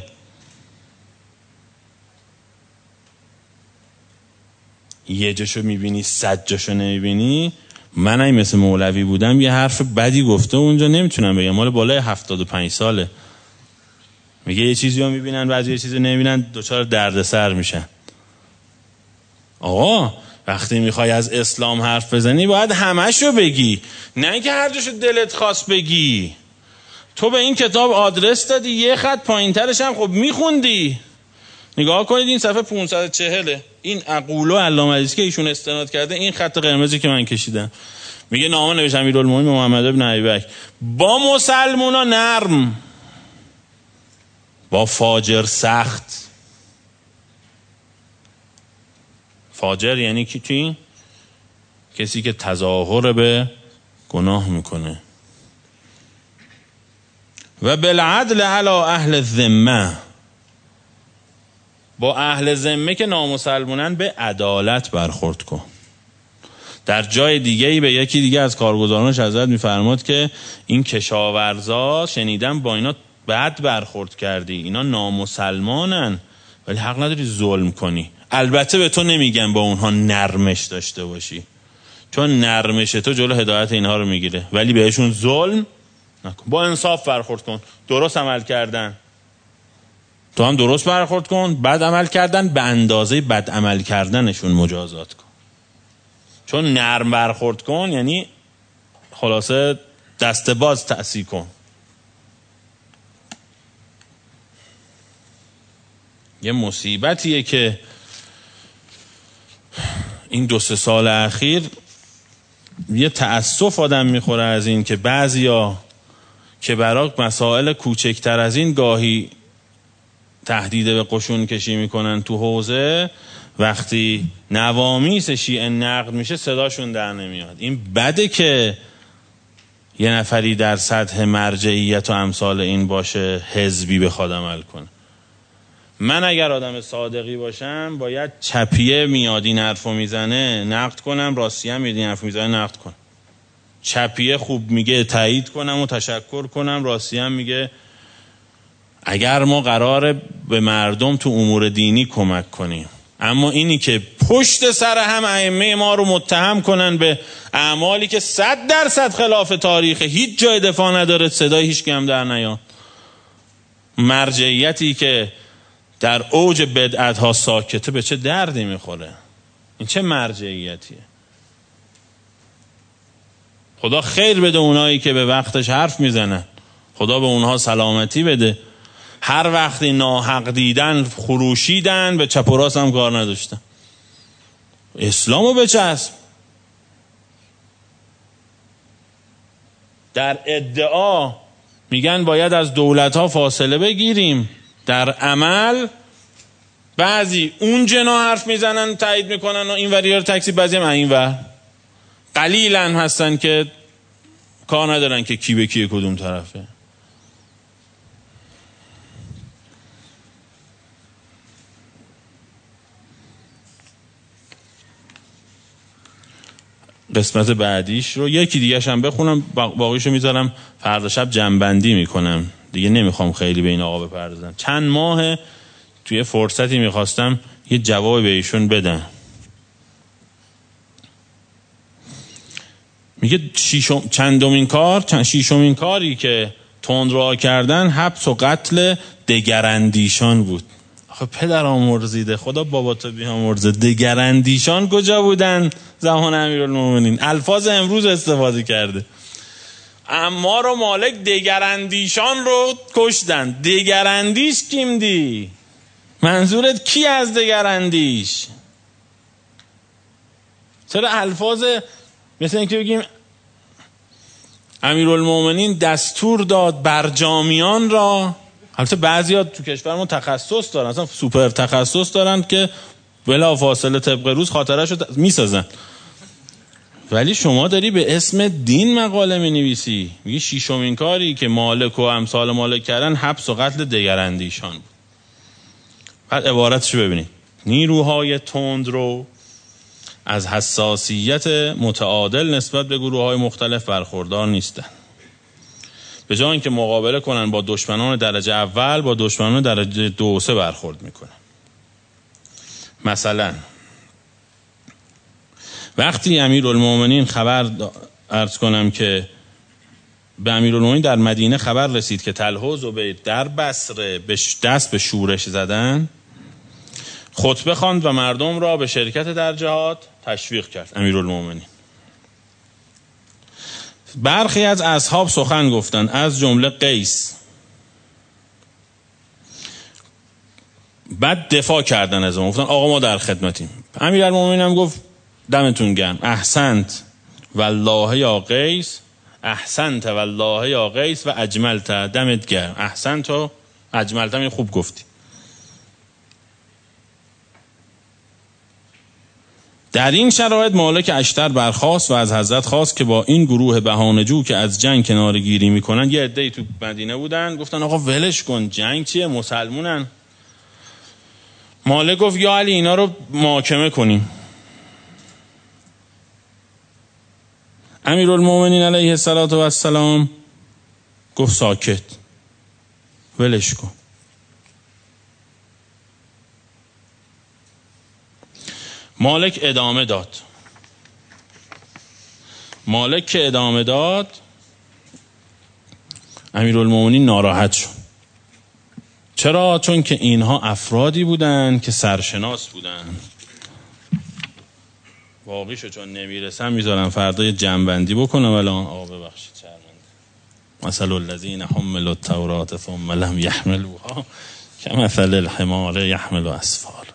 یه جاشو میبینی صد جاشو نمیبینی. من اگه مثل مولوی بودم یه حرف بدی گفته اونجا نمیتونم بگم، مال بالای هفتاد و پنج ساله. میگه یه چیزی رو میبینن بعضی یه چیزی رو نمیبینن، دوچار دردسر میشن. آقا وقتی میخوای از اسلام حرف بزنی باید همشو بگی، نه اینکه هر جاشو دلت خواست بگی. تو به این کتاب آدرس دادی، یه خط پایینترش هم خب میخوندی. نگاه کنید این صفحه پانصد و چهل، این اقولو علامه مجلسی که ایشون استناد کرده، این خط قرمزی که من کشیدم، میگه نامه نوشت امیرالمومنین محمد بن ابیبکر با مسلمونا نرم، با فاجر سخت. فاجر یعنی کی؟ کسی که تظاهر به گناه میکنه. و بالعدل علی اهل الذمه، با اهل ذمه که نامسلمونن به عدالت برخورد کن. در جای دیگه‌ای به یکی دیگه از کارگزارانش حضرت میفرماد که این کشاورزا شنیدم با اینا بد برخورد کردی، اینا نامسلمانن ولی حق نداری ظلم کنی. البته به تو نمیگم با اونها نرمش داشته باشی، چون نرمش تو جلو هدایت اینها رو میگیره، ولی بهشون ظلم نکن. با انصاف برخورد کن، درست عمل کردن تو هم درست برخورد کن، بد عمل کردن به اندازه بد عمل کردنشون مجازات کن. چون نرم برخورد کن یعنی خلاصه دست باز تأثیر کن. یه مصیبتیه که این دو سه سال اخیر یه تأسف آدم میخوره از این که بعضیا که برای مسائل کوچکتر از این گاهی تهدید به قشون کشی میکنن تو حوزه، وقتی نوامیس شیعه نقد میشه صداشون در نمیاد. این بده که یه نفری در سطح مرجعیت و امثال این باشه حزبی بخواد عمل کنه. من اگر آدم صادقی باشم باید چپیه میاد این حرفو میزنه نقد کنم، راستیه هم میاد این حرفو میزنه نقد کنم. چپیه خوب میگه تایید کنم و تشکر کنم، راستیه هم میگه اگر ما قراره به مردم تو امور دینی کمک کنیم، اما اینی که پشت سر هم ائمه ما رو متهم کنن به اعمالی که صد درصد خلاف تاریخ، هیچ جای دفاع نداره، صدای هیچ کم در نیاد، مرجعیتی که در اوج بدعت ها ساکته، به چه دردی میخوره؟ این چه مرجعیتیه؟ خدا خیر بده اونایی که به وقتش حرف میزنن، خدا به اونها سلامتی بده. هر وقتی ناحق دیدن خروشیدن، به چپ و راست هم کار نداشتن. اسلامو بچسب. در ادعا میگن باید از دولت ها فاصله بگیریم، در عمل بعضی اون جنا حرف میزنن تایید میکنن و این وری رو تکسی، بعضی هم این ور. قلیلن هستن که کار ندارن که کی به کی کدوم طرفه. قسمت بعدیش رو یکی دیگه هم بخونم، باقیشو میذارم فردا شب جنبندی میکنم دیگه، نمیخوام خیلی به این آقا بپردازم. چند ماه توی فرصتی میخواستم یه جواب به ایشون بدم. میگه شیشم چندمین کار چند شیشمین کاری که تندرو کردن حبس و قتل دگراندیشان بود. آخه پدر آمرزیده، خدا باباتو بیامرزه، دگراندیشان کجا بودن زمان امیرالمومنین؟ الفاظ امروز استفاده کرده. عمار و مالک دگراندیشان رو کشتن. دگراندیش کیم دی؟ منظورت کی از دگراندیش؟ چرا الفاظ مثل اینکه بگیم امیرالمومنین دستور داد برجامیان را، البته بعضیا تو کشورمون تخصص دارن، اصلا سوپر تخصص دارن که بلا فاصله طبق روز خاطره‌شو میسازن، ولی شما داری به اسم دین مقاله می‌نویسی. میگی شیشمین کاری که مالک و امثال مالک کردن حبس و قتل دگراندیشان بود. بعد عبارتشو ببینید: نیروهای تندرو از حساسیت متعادل نسبت به گروه‌های مختلف برخوردار نیستند. به جای اینکه مقابله کنن با دشمنان درجه اول، با دشمنان درجه دو و سه برخورد میکنن. مثلا وقتی امیرالمومنین خبر عرض کنم که به امیرالمومنین در مدینه خبر رسید که طلحه و زبیر در بصره دست به شورش زدن، خطبه خواند و مردم را به شرکت در جهاد تشویق کرد. امیرالمومنین برخی از اصحاب سخن گفتند، از جمله قیس. بعد دفاع کردن از اون، گفتن آقا ما در خدمتیم. امیرالمومنین هم گفت دمتون گرم، احسنت والله یا قیس، احسنت والله یا قیس و اجملت، دمت گرم، احسنت و اجملت، هم خوب گفتی. در این شرایط مالک اشتر برخاست و از حضرت خواست که با این گروه بهانه‌جو که از جنگ کناره‌گیری میکنن، یه عده‌ای تو مدینه بودن، گفتن آقا ولش کن، جنگ چیه، مسلمونن. مالک گفت یا علی اینا رو محاکمه کنیم. امیرالمومنین علیه السلام گفت ساکت، ولش کن. مالک ادامه داد. مالک که ادامه داد، امیرالمومنین ناراحت شد. چرا؟ چون که اینها افرادی بودن که سرشناس بودن. واقعیشو چون نمیرسم میذارم فردا یه جنبندی بکنم. الان آقا ببخشید شرمنده. مثل الذین حملوا التوراة ثم لم یحملوها کمثل الحمار یحمل اسفار.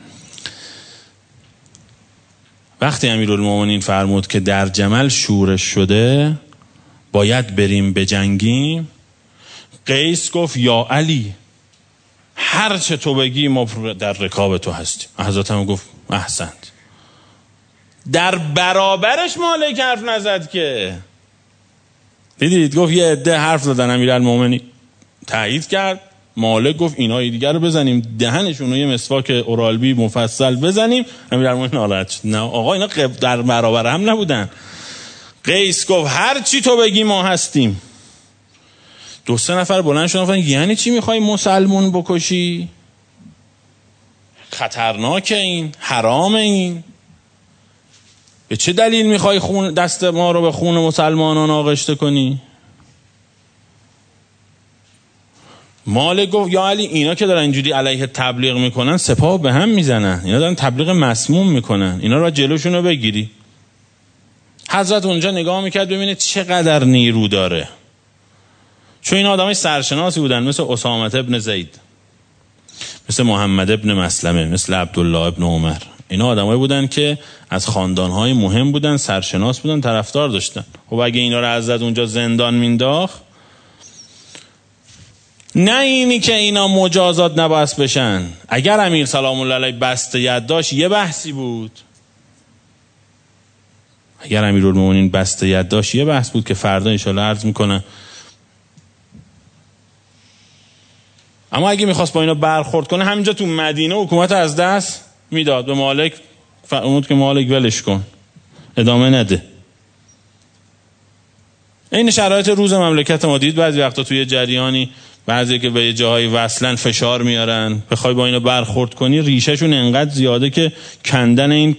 وقتی امیرالمومنین فرمود که در جمل شورش شده، باید بریم بجنگیم، قیس گفت یا علی هر چه تو بگی ما در رکاب تو هستیم. حضرت هم گفت احسنت. در برابرش مالک حرف نزد که دیدید گفت یه عده حرف زدن، امیرالمومنین تایید کرد. مالک گفت اینای دیگر رو بزنیم دهنشون رو یه مسواک اورالبی مفصل بزنیم. امیرالمومنین ناراحت شد. نه آقا اینا در برابر هم نبودن. قیس گفت هر چی تو بگی ما هستیم. دو سه نفر بلند شدن گفتن یعنی چی میخوای مسلمون بکشی؟ خطرناکه، این حرامه، این به چه دلیل میخوای خون دست ما رو به خون مسلمانان آغشته کنی؟ مالک گفت یا علی اینا که دارن اینجوری علیه تبلیغ میکنن سپاه به هم میزنن، اینا دارن تبلیغ مسموم میکنن، اینا را جلوشون رو بگیری. حضرت اونجا نگاه میکرد ببینه چقدر نیرو داره، چون این آدمای سرشناسی بودن، مثل اسامه ابن زید، مثل محمد ابن مسلمه، مثل عبدالله ابن عمر. اینا آدمایی بودن که از خاندانهای مهم بودن، سرشناس بودن، طرفدار داشتن. خب اگه اینا رو حضرت اونجا زندان مینداخت، نه اینی که اینا مجازات نباید بشن. اگر امیر سلام الله علیه بسته ید داشت یه بحثی بود، اگر امیرالمومنین بسته ید داشت یه بحث بود که فردا انشالله عرض میکنه. اما اگه میخواست با اینا برخورد کنه همینجا تو مدینه حکومت از دست میداد، به مالک فرمود که مالک ولش کن، ادامه نده. این شرایط روز مملکت ما دید. بعضی وقتا توی جریانی بعضی که به یه جاهای وصلن فشار میارن، بخوای با اینا برخورد کنی ریشهشون انقدر زیاده که کندن این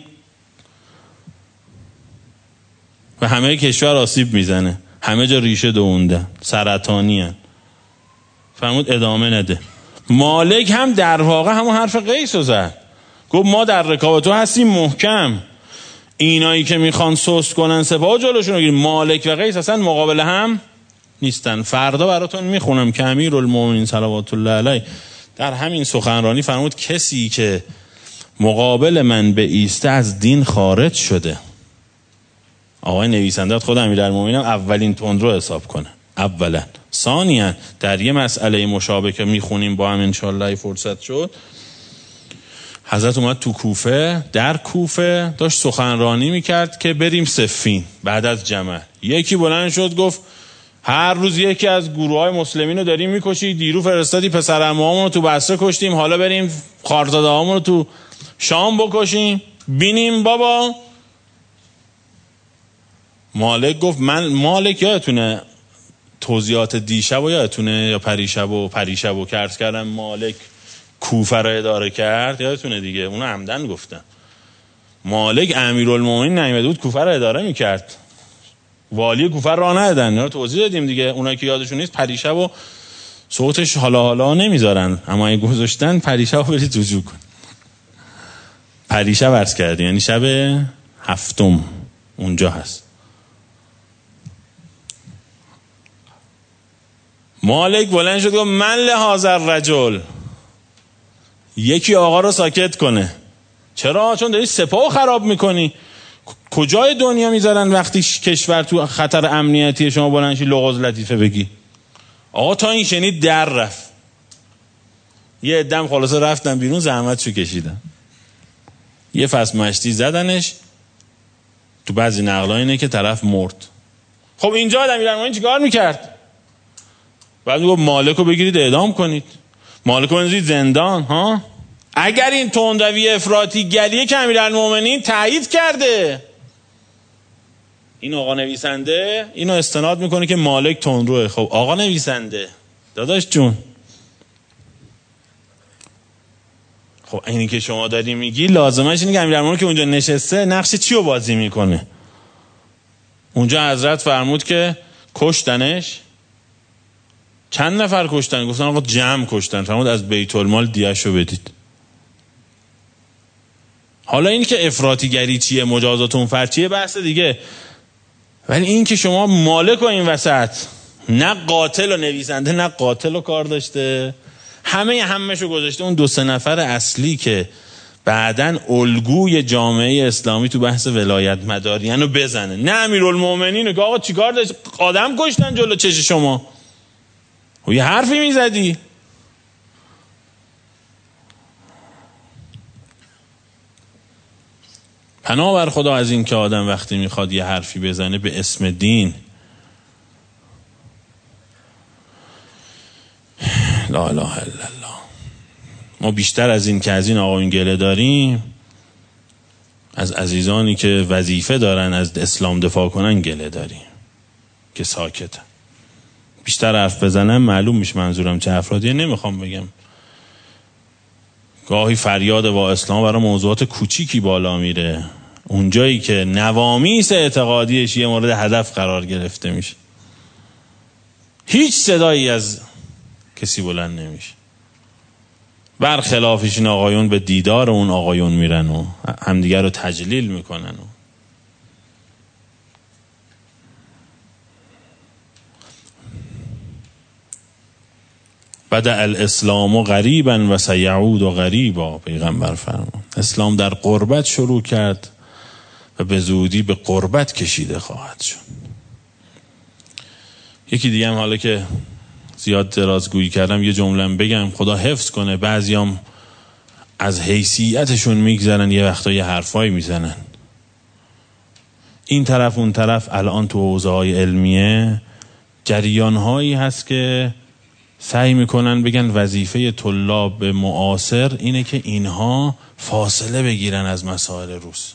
و همه کشور آسیب میزنه، همه جا ریشه دونده، سرطانی هن. فرمود ادامه نده. مالک هم در واقع همون حرف قیس رو زد، گفت ما در رکاب تو هستیم محکم، اینایی که میخوان سست کنن سپاه جلوشون رو گیریم. مالک و قیس اصلا مقابل هم نیستن. فردا براتون میخونم که امیرالمومنین صلوات الله علیه در همین سخنرانی فرمود کسی که مقابل من به ایسته از دین خارج شده. آقای نویسنده خود امیرالمومنین اولین تندرو حساب کنه، اولا. ثانیا در یه مسئله مشابه که میخونیم با هم انشالله فرصت شد، حضرت اومد تو کوفه، در کوفه داشت سخنرانی میکرد که بریم صفین بعد از جمل. یکی بلند شد گفت هر روز یکی از گروه های مسلمین رو داریم میکشی، دیرو فرستادی پسر عموامون رو تو بصره کشتیم، حالا بریم خارزاده هامون رو تو شام بکشیم، بینیم بابا. مالک گفت من مالک یادتونه توضیحات دیشب و یادتونه یا پریشب و پریشب و کرد کردم مالک کوفه رو اداره کرد، یادتونه دیگه، اونو عمدن گفتن. مالک امیرالمومنین نیامده بود کوفه رو اداره میکرد، والی کوفه را ندادن، اینا رو توضیح دادیم دیگه. اونایی که یادشون نیست پریشب و صوتش حالا حالا نمیذارن، اما اگه گذاشتن پریشب رو برید رجوع کن. پریشب عرض کردی یعنی شب هفتم اونجا هست. مالک بلند شد گفت من لهذا الرجل، یکی آقا رو ساکت کنه. چرا؟ چون داری سپاه خراب میکنی. کجای دنیا میذارن وقتی کشور تو خطر امنیتی شما بلند شی لغز لطیفه بگی؟ آقا تا این شنید در رفت. یه عدم خلاصه رفتن بیرون، زحمتشو کشیدن، یه فصل مشتی زدنش. تو بعضی نقلا اینه که طرف مرد. خب اینجا امیرالمومنین چیکار میکرد؟ بعد میگه مالک رو بگیرید اعدام کنید، مالک رو بندازید زندان. ها اگر این تندروی افراطی گریه که امیرالمومنین تایید کرده، این آقا نویسنده اینو استناد میکنه که مالک تندروه. خب آقا نویسنده داداش جون، خب اینی که شما داری میگی لازمش اینه که امیرالمومنین که اونجا نشسته نقش چی رو بازی میکنه؟ اونجا حضرت فرمود که کشتنش. چند نفر کشتن؟ گفتن آقا جمع کشتن. فرمود از بیت المال دیه‌شو بدید. حالا این که افراطی گری چیه، مجازات اون فرد چیه، بحث دیگه. ولی این که شما مالک و این وسط نه قاتل و نویسنده نه قاتل و کار داشته، همه همه‌شو گذاشته اون دو سه نفر اصلی که بعدن الگوی جامعه اسلامی تو بحث ولایت مداریان رو بزنه. نه امیرالمومنین که آقا چیکار داشت؟ آدم کشتن جلو چش شما، و یه حرفی میزدی. پناه بر خدا از این که آدم وقتی میخواد یه حرفی بزنه به اسم دین لا اله الا الله. ما بیشتر از این که از این آقایون گله داریم، از عزیزانی که وظیفه دارن از اسلام دفاع کنن گله داریم که ساکتن. بیشتر حرف بزنم معلوم میشه منظورم چه افرادیه. نمیخوام بگم، گاهی فریاد با اسلام برای موضوعات کوچیکی بالا میره، اونجایی که نوامیس اعتقادیش یه مورد هدف قرار گرفته میشه هیچ صدایی از کسی بلند نمیشه. برخلافش این آقایون به دیدار اون آقایون میرن و همدیگر رو تجلیل میکنن و بدأ الاسلام غریبا و سیعود غریبا. پیغمبر فرمان اسلام در غربت شروع کرد و به زودی به غربت کشیده خواهد شد. یکی دیگه هم، حالا که زیاد درازگویی کردم، یه جمله بگم، خدا حفظ کنه. بعضیام از حیثیتشون میگذرن، یه وقتا یه حرفایی میزنن این طرف اون طرف. الان تو حوزه‌های علمیه جریان‌هایی هست که سعی میکنن بگن وظیفه طلاب معاصر اینه که اینها فاصله بگیرن از مسائل روس.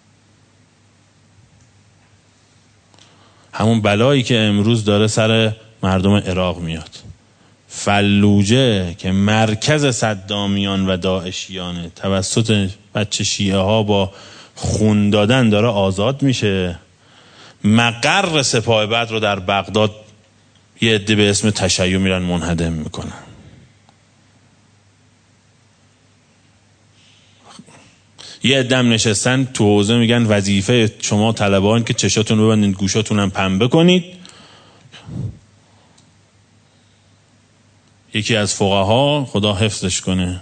همون بلایی که امروز داره سر مردم عراق میاد، فلوجه که مرکز صدامیان و داعشیانه توسط بچه شیعه ها با خون دادن داره آزاد میشه، مقر سپاه بدر رو در بغداد یه عده به اسم تشیع میرن منهدم میکنن. یه عده هم نشستن تو حوزه میگن وظیفه شما طلبان که چشاتون رو ببندید گوشاتون هم پنبه کنید. یکی از فقها، خدا حفظش کنه،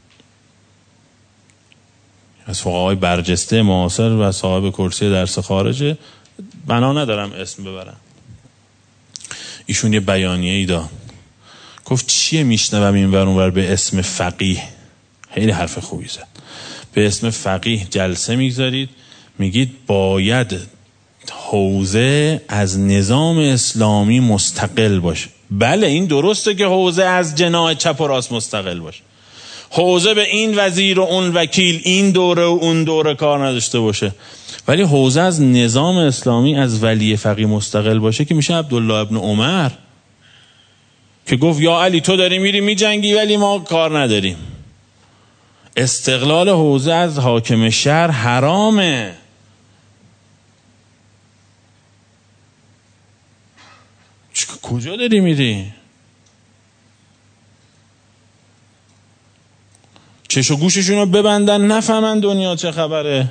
از فقهای برجسته معاصر و صاحب کرسی درس خارجه، بنا ندارم اسم ببرم، ایشون یه بیانیه ای داد، گفت چیه میشنوم این ور اون ور به اسم فقیه، خیلی حرف خوبی زد، به اسم فقیه جلسه میگذارید، میگید باید حوزه از نظام اسلامی مستقل باشه. بله این درسته که حوزه از جناح چپ و راست مستقل باشه، حوزه به این وزیر و اون وکیل این دوره و اون دوره کار نداشته باشه، ولی حوزه از نظام اسلامی از ولی فقیه مستقل باشه که میشه عبدالله ابن عمر که گفت یا علی تو داری میری میجنگی ولی ما کار نداریم. استقلال حوزه از حاکم شهر حرامه. کجا داری میری؟ چش و گوششون رو ببندن نفهمن دنیا چه خبره.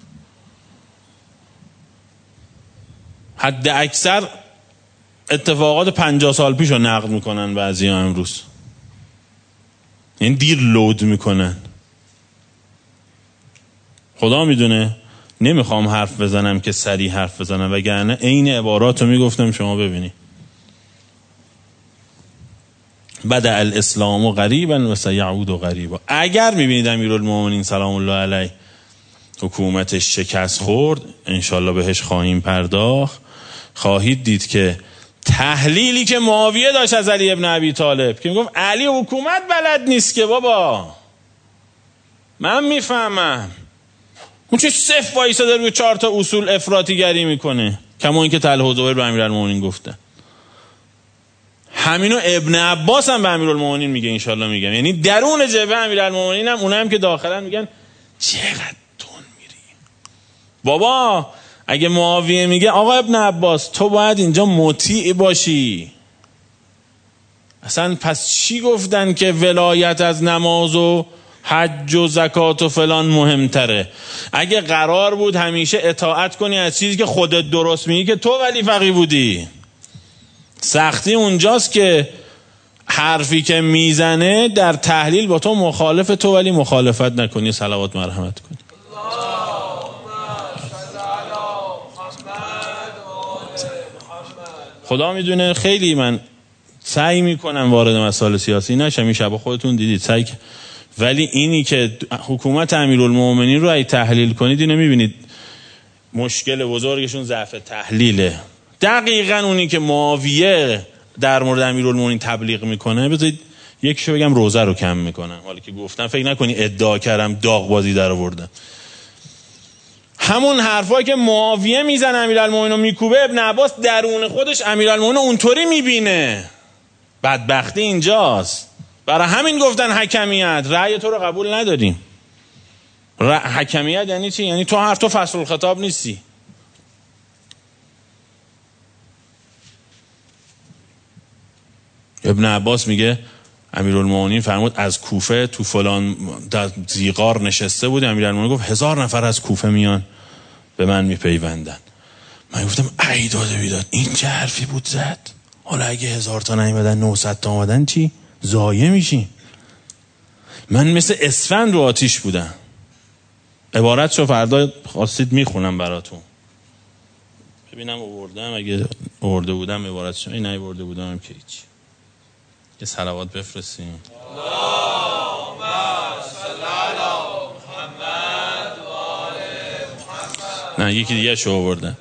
حد اکثر اتفاقات پنجاه سال پیش رو نقد میکنن بعضی ها امروز، یعنی دیر لود میکنن. خدا میدونه نمیخوام حرف بزنم که سریع حرف بزنم، وگرنه عین عبارات رو میگفتم شما ببینی. بدأ الاسلام غریبا و سیعود غریبا. اگر میبینید امیرالمومنین سلام الله علیه حکومتش شکست خورد، انشالله بهش خواهیم پرداخت، خواهید دید که تحلیلی که معاویه داشت از علی ابن ابی طالب که میگفت علی حکومت بلد نیست که بابا، من میفهمم، اون چه صف وایساده روی چهار تا اصول افراطی گری میکنه، کما اینکه طلحه و زبیر به امیرالمومنین گفتن. همینو ابن عباس هم به امیرالمومنین میگه انشالله میگم، یعنی درون جبهه امیرالمومنین هم اونها هم که داخلن میگن چقدر تون میری بابا. اگه معاویه میگه آقا ابن عباس تو باید اینجا مطیع باشی، اصلا پس چی گفتن که ولایت از نماز و حج و زکات و فلان مهمتره؟ اگه قرار بود همیشه اطاعت کنی از چیزی که خودت درست میگی که تو ولی فقیه بودی. سختی اونجاست که حرفی که میزنه در تحلیل با تو مخالف، تو ولی مخالفت نکنی، صلوات مرحمت کنی. خدا میدونه خیلی من سعی میکنم وارد مسائل سیاسی نشم، این شبا خودتون دیدید سعی، ولی اینی که حکومت امیرالمومنین رو ای تحلیل کنید اینو میبینید مشکل بزرگشون ضعف تحلیله. دقیقاً اونی که معاویه در مورد امیرالمومنین تبلیغ میکنه، بذارید یکیشو بگم روزه رو کم میکنم. حالا که گفتم فکر نکنی ادعا کردم داغ بازی در آوردم. همون حرفایی که معاویه میزنه امیرالمومنین رو میکوبه، ابن عباس درون خودش امیرالمومنین اونطوری میبینه. بدبختی اینجاست. برای همین گفتن حکمیت، رأی تو رو قبول نداریم. ر... حکمیت یعنی چی؟ یعنی تو حرف تو فصل الخطاب نیستی. ابن عباس میگه امیرالمومنین فرمود از کوفه تو فلان در زیغار نشسته بود، امیرالمومنین گفت هزار نفر از کوفه میان به من میپیوندن. من گفتم ای داده بیداد، این چه حرفی بود زد؟ حالا اگه هزار تا نیومدن نهصد تا اومدن چی؟ ضایع میشیم. من مثل اسفند رو آتیش بودم. عبارتشو فردا خواستید میخونم براتون، ببینم آوردم. اگه آورده بودم عبارتشو، این آورده بودم هم که هیچ. یه صلوات بفرستیم. اللهم صل علی محمد و آل محمد. نه یکی دیگه شو آوردم.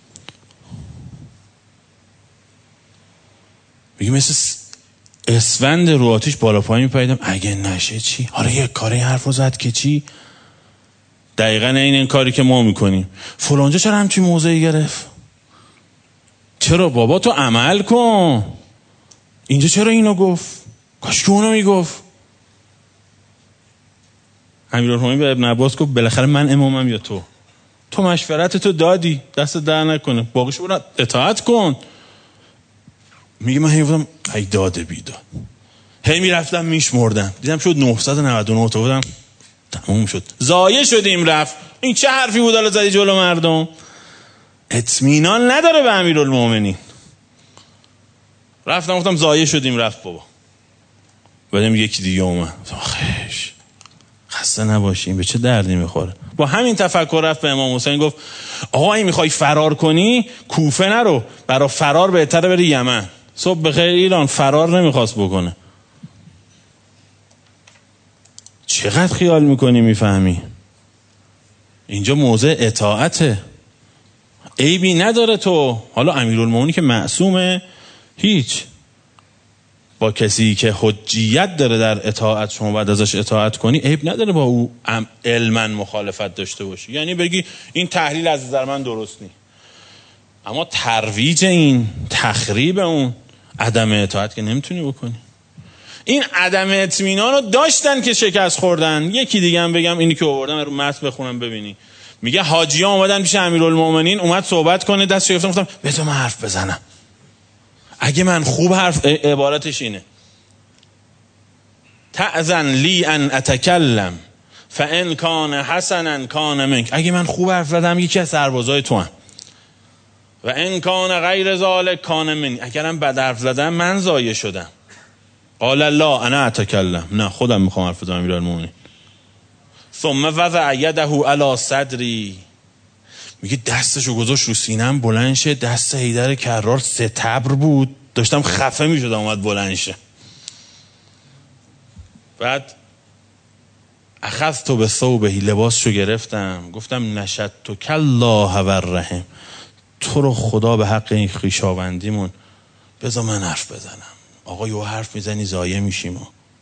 میگه مثل اسفند رو آتیش بالا پایین میپریدم، اگه نشه چی؟ حالا یه کاری حرف رو زد که چی؟ دقیقا این این کاری که ما میکنیم. فلانجا چرا همچین موضعی گرفت؟ چرا بابا تو عمل کن. اینجا چرا اینو گفت؟ کاش که اونو میگفت. امیرالمومنین به ابن عباس گفت بالاخره من امامم یا تو؟ تو مشورت تو دادی، دست در نکنه، باقیشو برو اطاعت کن. میگه من هی بودم ای داده بیداد، هی میرفتم میشمردم، دیدم شد نهصد و نود و نه تا بودم تموم شد، ضایع شدیم رفت. این چه حرفی بود حالا زدی جلو مردم؟ اطمینان نداره به امیرالمومنین. رفتم گفتم ضایع شدیم رفت بابا. بعدم یکی دیگه اومد، خش خسته نباشیم، به چه دردی میخوره. با همین تفکر رفت به امام حسین گفت آقا این میخوای فرار کنی کوفه نرو، برای فرار بهتره بری یمن. صبح بخیر ایران فرار نمیخواست بکنه. چقدر خیال میکنی میفهمی؟ اینجا موضع اطاعته، عیبی نداره. تو حالا امیرالمومنین که معصومه، هیچ، با کسی که حجیت داره در اطاعت شما بعد ازش اطاعت کنی عیب نداره با او علما مخالفت داشته باشی. یعنی بگی این تحلیل از نظر من درست نی، اما ترویج این، تخریب اون، عدم اطاعت که نمیتونی بکنی. این عدم اطمینان رو داشتن که شکست خوردن. یکی دیگه هم بگم، اینی که آوردم رو متن بخونم ببینی. میگه حاجی ها اومدن پیش امیرالمومنین، اومد صحبت کنه، دست گرفتم گفتم بذار من حرف بزنم. اگه من خوب حرف، عبارتش اینه تأذن لی ان اتکلم فان کان حسنا کان منک. اگه من خوب حرف زدم یکی از سربازای تو هم، و ان کان غیر ذلک کان منی. اگرم بد حرف زدم من ضایع شدم. قال لا انا اتکلم، نه خودم میخوام حرف بزنم. امیرالمومنین ثم وضع یده علی صدری، میگه دستشو گذاشت رو سینم بلند شه. دست حیدر کرار ستبر بود، داشتم خفه میشدم اومد بلند شه. بعد اخذت به ثوبه، لباسشو گرفتم گفتم نشدت کالله و الرحم، تو رو خدا به حق این خویشاوندیمون بذار من حرف بزنم. آقا یه حرف میزنی ضایع میشیم.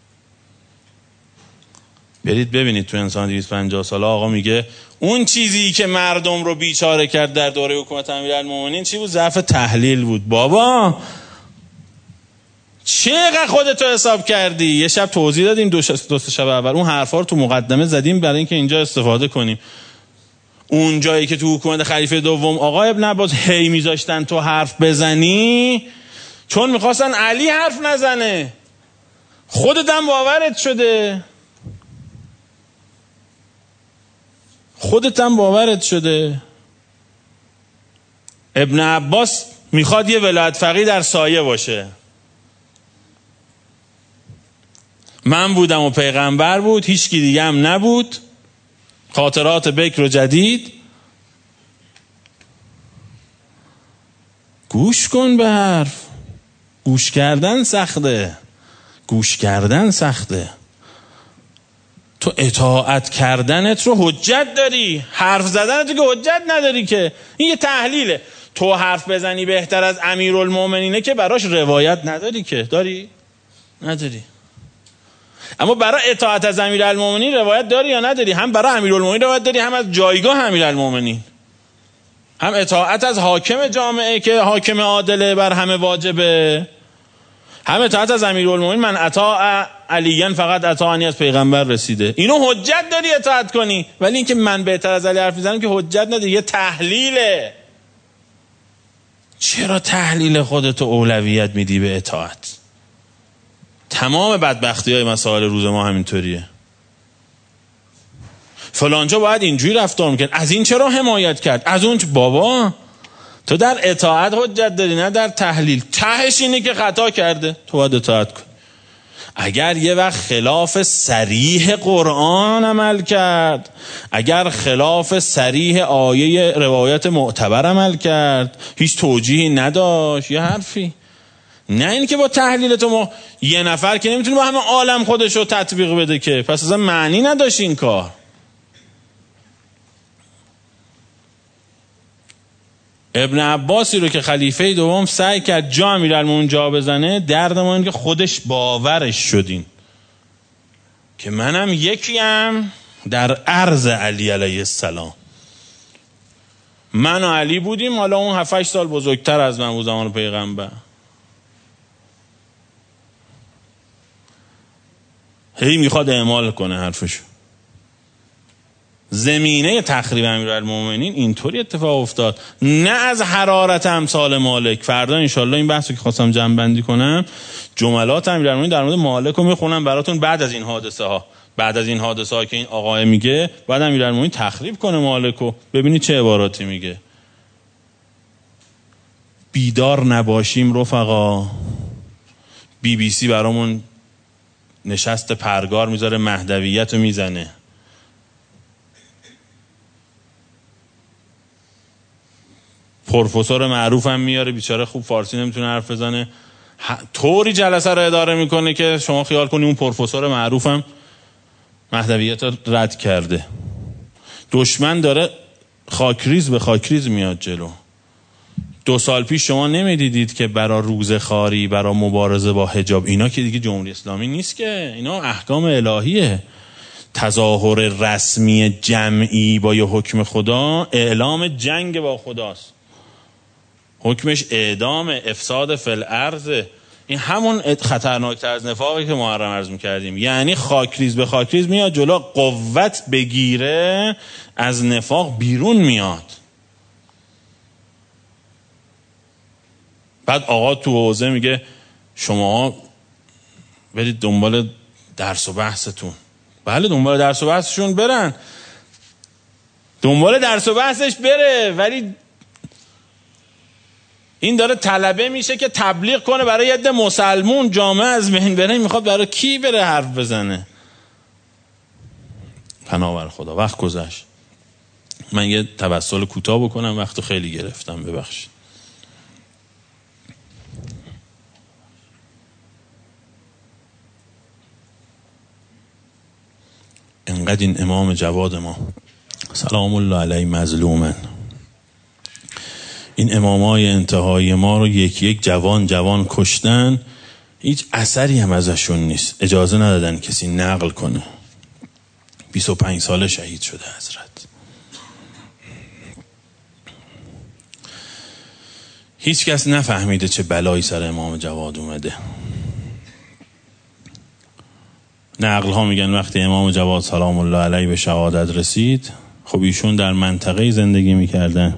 برید ببینید تو انسان دویست و پنجاه ساله آقا میگه اون چیزی که مردم رو بیچاره کرد در دوره حکومت امیرالمومنین چی بود؟ ضعف تحلیل بود. بابا چقدر خودتو حساب کردی؟ یه شب توضیح دادیم، دو سه شب اول اون حرفا رو تو مقدمه زدیم برای اینکه اینجا استفاده کنیم. اون جایی که تو حکومت خلیفه دوم آقا ابن عباس هی میذاشتن تو حرف بزنی چون میخواستن علی حرف نزنه. خودت هم باورت شده، خودت هم باورت شده. ابن عباس میخواد یه ولایت فقیه در سایه باشه. من بودم و پیغمبر بود، هیچ کی دیگه هم نبود. خاطرات بکر و جدید. گوش کن به حرف. گوش کردن سخته، گوش کردن سخته. تو اطاعت کردنت رو حجت داری، حرف زدنت که حجت نداری. که این یه تحلیله. تو حرف بزنی بهتر از امیرالمومنینه که براش روایت نداری. که داری؟ نداری. اما برای اطاعت از امیرالمومنین روایت داری یا نداری؟ هم برای امیرالمومنین روایت داری، هم از جایگاه امیرالمومنین، هم اطاعت از حاکم جامعه که حاکم عادله بر همه واجبه، هم اطاعت از امیرالمومنین من اطاع علیاً فقط اطاعنی از پیغمبر رسیده. اینو حجت داری اطاعت کنی، ولی اینکه من بهتر از علی حرف میزنم که حجت نداری، یه تحلیله. چرا تحلیل خودتو اولویت میدی به اطاعت؟ تمام بدبختی های مسائل روز ما همینطوریه. فلانجا باید اینجوری رفتار میکرد، از این چرا حمایت کرد، از اون چ... بابا تو در اطاعت حجت داری نه در تحلیل. تهش اینه که خطا کرده تو باید اطاعت کن. اگر یه وقت خلاف صریح قرآن عمل کرد، اگر خلاف صریح آیه روایت معتبر عمل کرد، هیچ توجیهی نداشت، یه حرفی، نه این که با تحلیل تو ما یه نفر که نمیتونه با همه عالم خودش رو تطبیق بده که، پس اصلا معنی نداشت این کار. ابن عباسی رو که خلیفه دوم سعی کرد جا امیرالمومنین جا بزنه، درد ما این که خودش باورش شدین که منم یکیم در عرض علی علیه السلام. من و علی بودیم، حالا اون هفت هشت سال بزرگتر از من بود زمان پیغمبر. هی میخواد اعمال کنه حرفشو. زمینه تخریب امیرالمومنین اینطوری اتفاق افتاد، نه از حرارت امثال مالک. فردا انشالله این بحثو که خواستم جمع بندی کنم، جملات امیرالمومنین در مورد مالک رو میخونم براتون. بعد از این حادثه ها بعد از این حادثه ها که این آقای میگه بعد امیرالمومنین تخریب کنه مالکو، ببینید چه عباراتی میگه. بیدار نباشیم رفقا، بی بی سی برامون نشست پرگار میذاره، مهدویت رو میزنه. پروفسور معروف هم میاره، بیچاره خوب فارسی نمیتونه حرف بزنه، طوری جلسه رو اداره میکنه که شما خیال کنی اون پروفسور معروف هم مهدویت رو رد کرده. دشمن داره خاکریز به خاکریز میاد جلو. دو سال پیش شما نمیدیدید که برای روزخواری، برای مبارزه با حجاب، اینا که دیگه جمهوری اسلامی نیست که، اینا احکام الهیه. تظاهر رسمی جمعی با یه حکم خدا اعلام جنگ با خداست، حکمش اعدام، افساد فی الارض. این همون خطرناکتر از نفاقی که محرم عرض میکردیم، یعنی خاکریز به خاکریز میاد جلو، قوت بگیره، از نفاق بیرون میاد. بعد آقا تو حوزه میگه شما برید دنبال درس و بحثتون. بله دنبال درس و بحثشون برن، دنبال درس و بحثش بره، ولی این داره طلبه میشه که تبلیغ کنه برای یه عده مسلمون، جامعه از بین بره. میخواد برای کی بره حرف بزنه؟ پناه بر خدا. وقت گذشت، من یه توسل کوتاه بکنم، وقتو خیلی گرفتم، ببخشید. انقدر این امام جواد ما سلام الله علیه مظلومن، این امامای انتهایی ما رو یک یک جوان جوان کشتن، هیچ اثری هم ازشون نیست، اجازه ندادن کسی نقل کنه. بیست و پنج ساله شهید شده حضرت. هیچ کس نفهمیده چه بلایی سر امام جواد اومده. نقل ها میگن وقتی امام جواد سلام الله علیه به شهادت رسید، خب ایشون در منطقه زندگی میکردن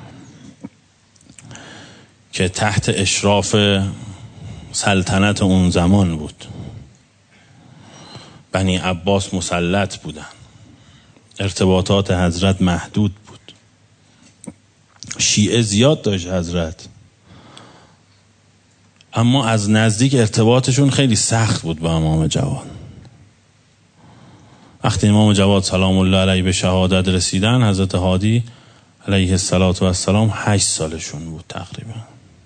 که تحت اشراف سلطنت اون زمان بود. بنی عباس مسلط بودن، ارتباطات حضرت محدود بود، شیعه زیاد داشت حضرت، اما از نزدیک ارتباطشون خیلی سخت بود با امام جواد. وقتی امام جواد سلام الله علیه به شهادت رسیدن، حضرت هادی علیه السلام هشت سالشون بود تقریبا.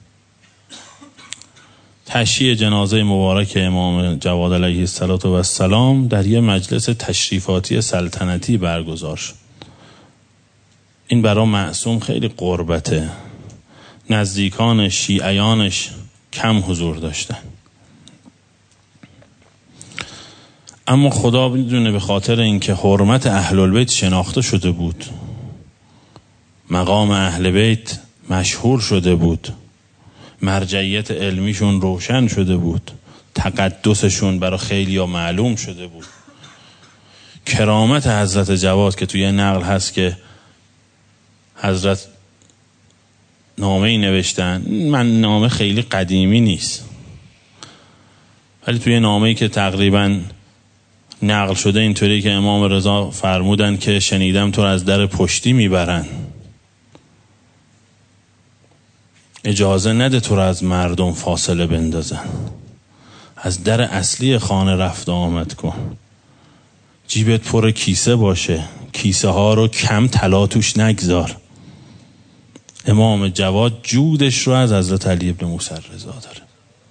تشییع جنازه مبارک امام جواد علیه السلام در یه مجلس تشریفاتی سلطنتی برگزار شد. این برای معصوم خیلی قربته، نزدیکانش، شیعیانش کم حضور داشتن. اما خدا میدونه به خاطر اینکه حرمت اهل البیت شناخته شده بود، مقام اهل بیت مشهور شده بود، مرجعیت علمیشون روشن شده بود، تقدسشون برای خیلیا معلوم شده بود، کرامت حضرت جواد که توی نقل هست که حضرت نامه‌ای نوشتن، من نامه خیلی قدیمی نیست ولی توی نامه‌ای که تقریباً نقل شده اینطوری که امام رضا فرمودن که شنیدم تو از در پشتی میبرن، اجازه نده تو رو از مردم فاصله بندازن، از در اصلی خانه رفت آمد کن، جیبت پر کیسه باشه، کیسه ها رو کم طلا توش نگذار. امام جواد جودش رو از حضرت علی ابن موسی رضا داره.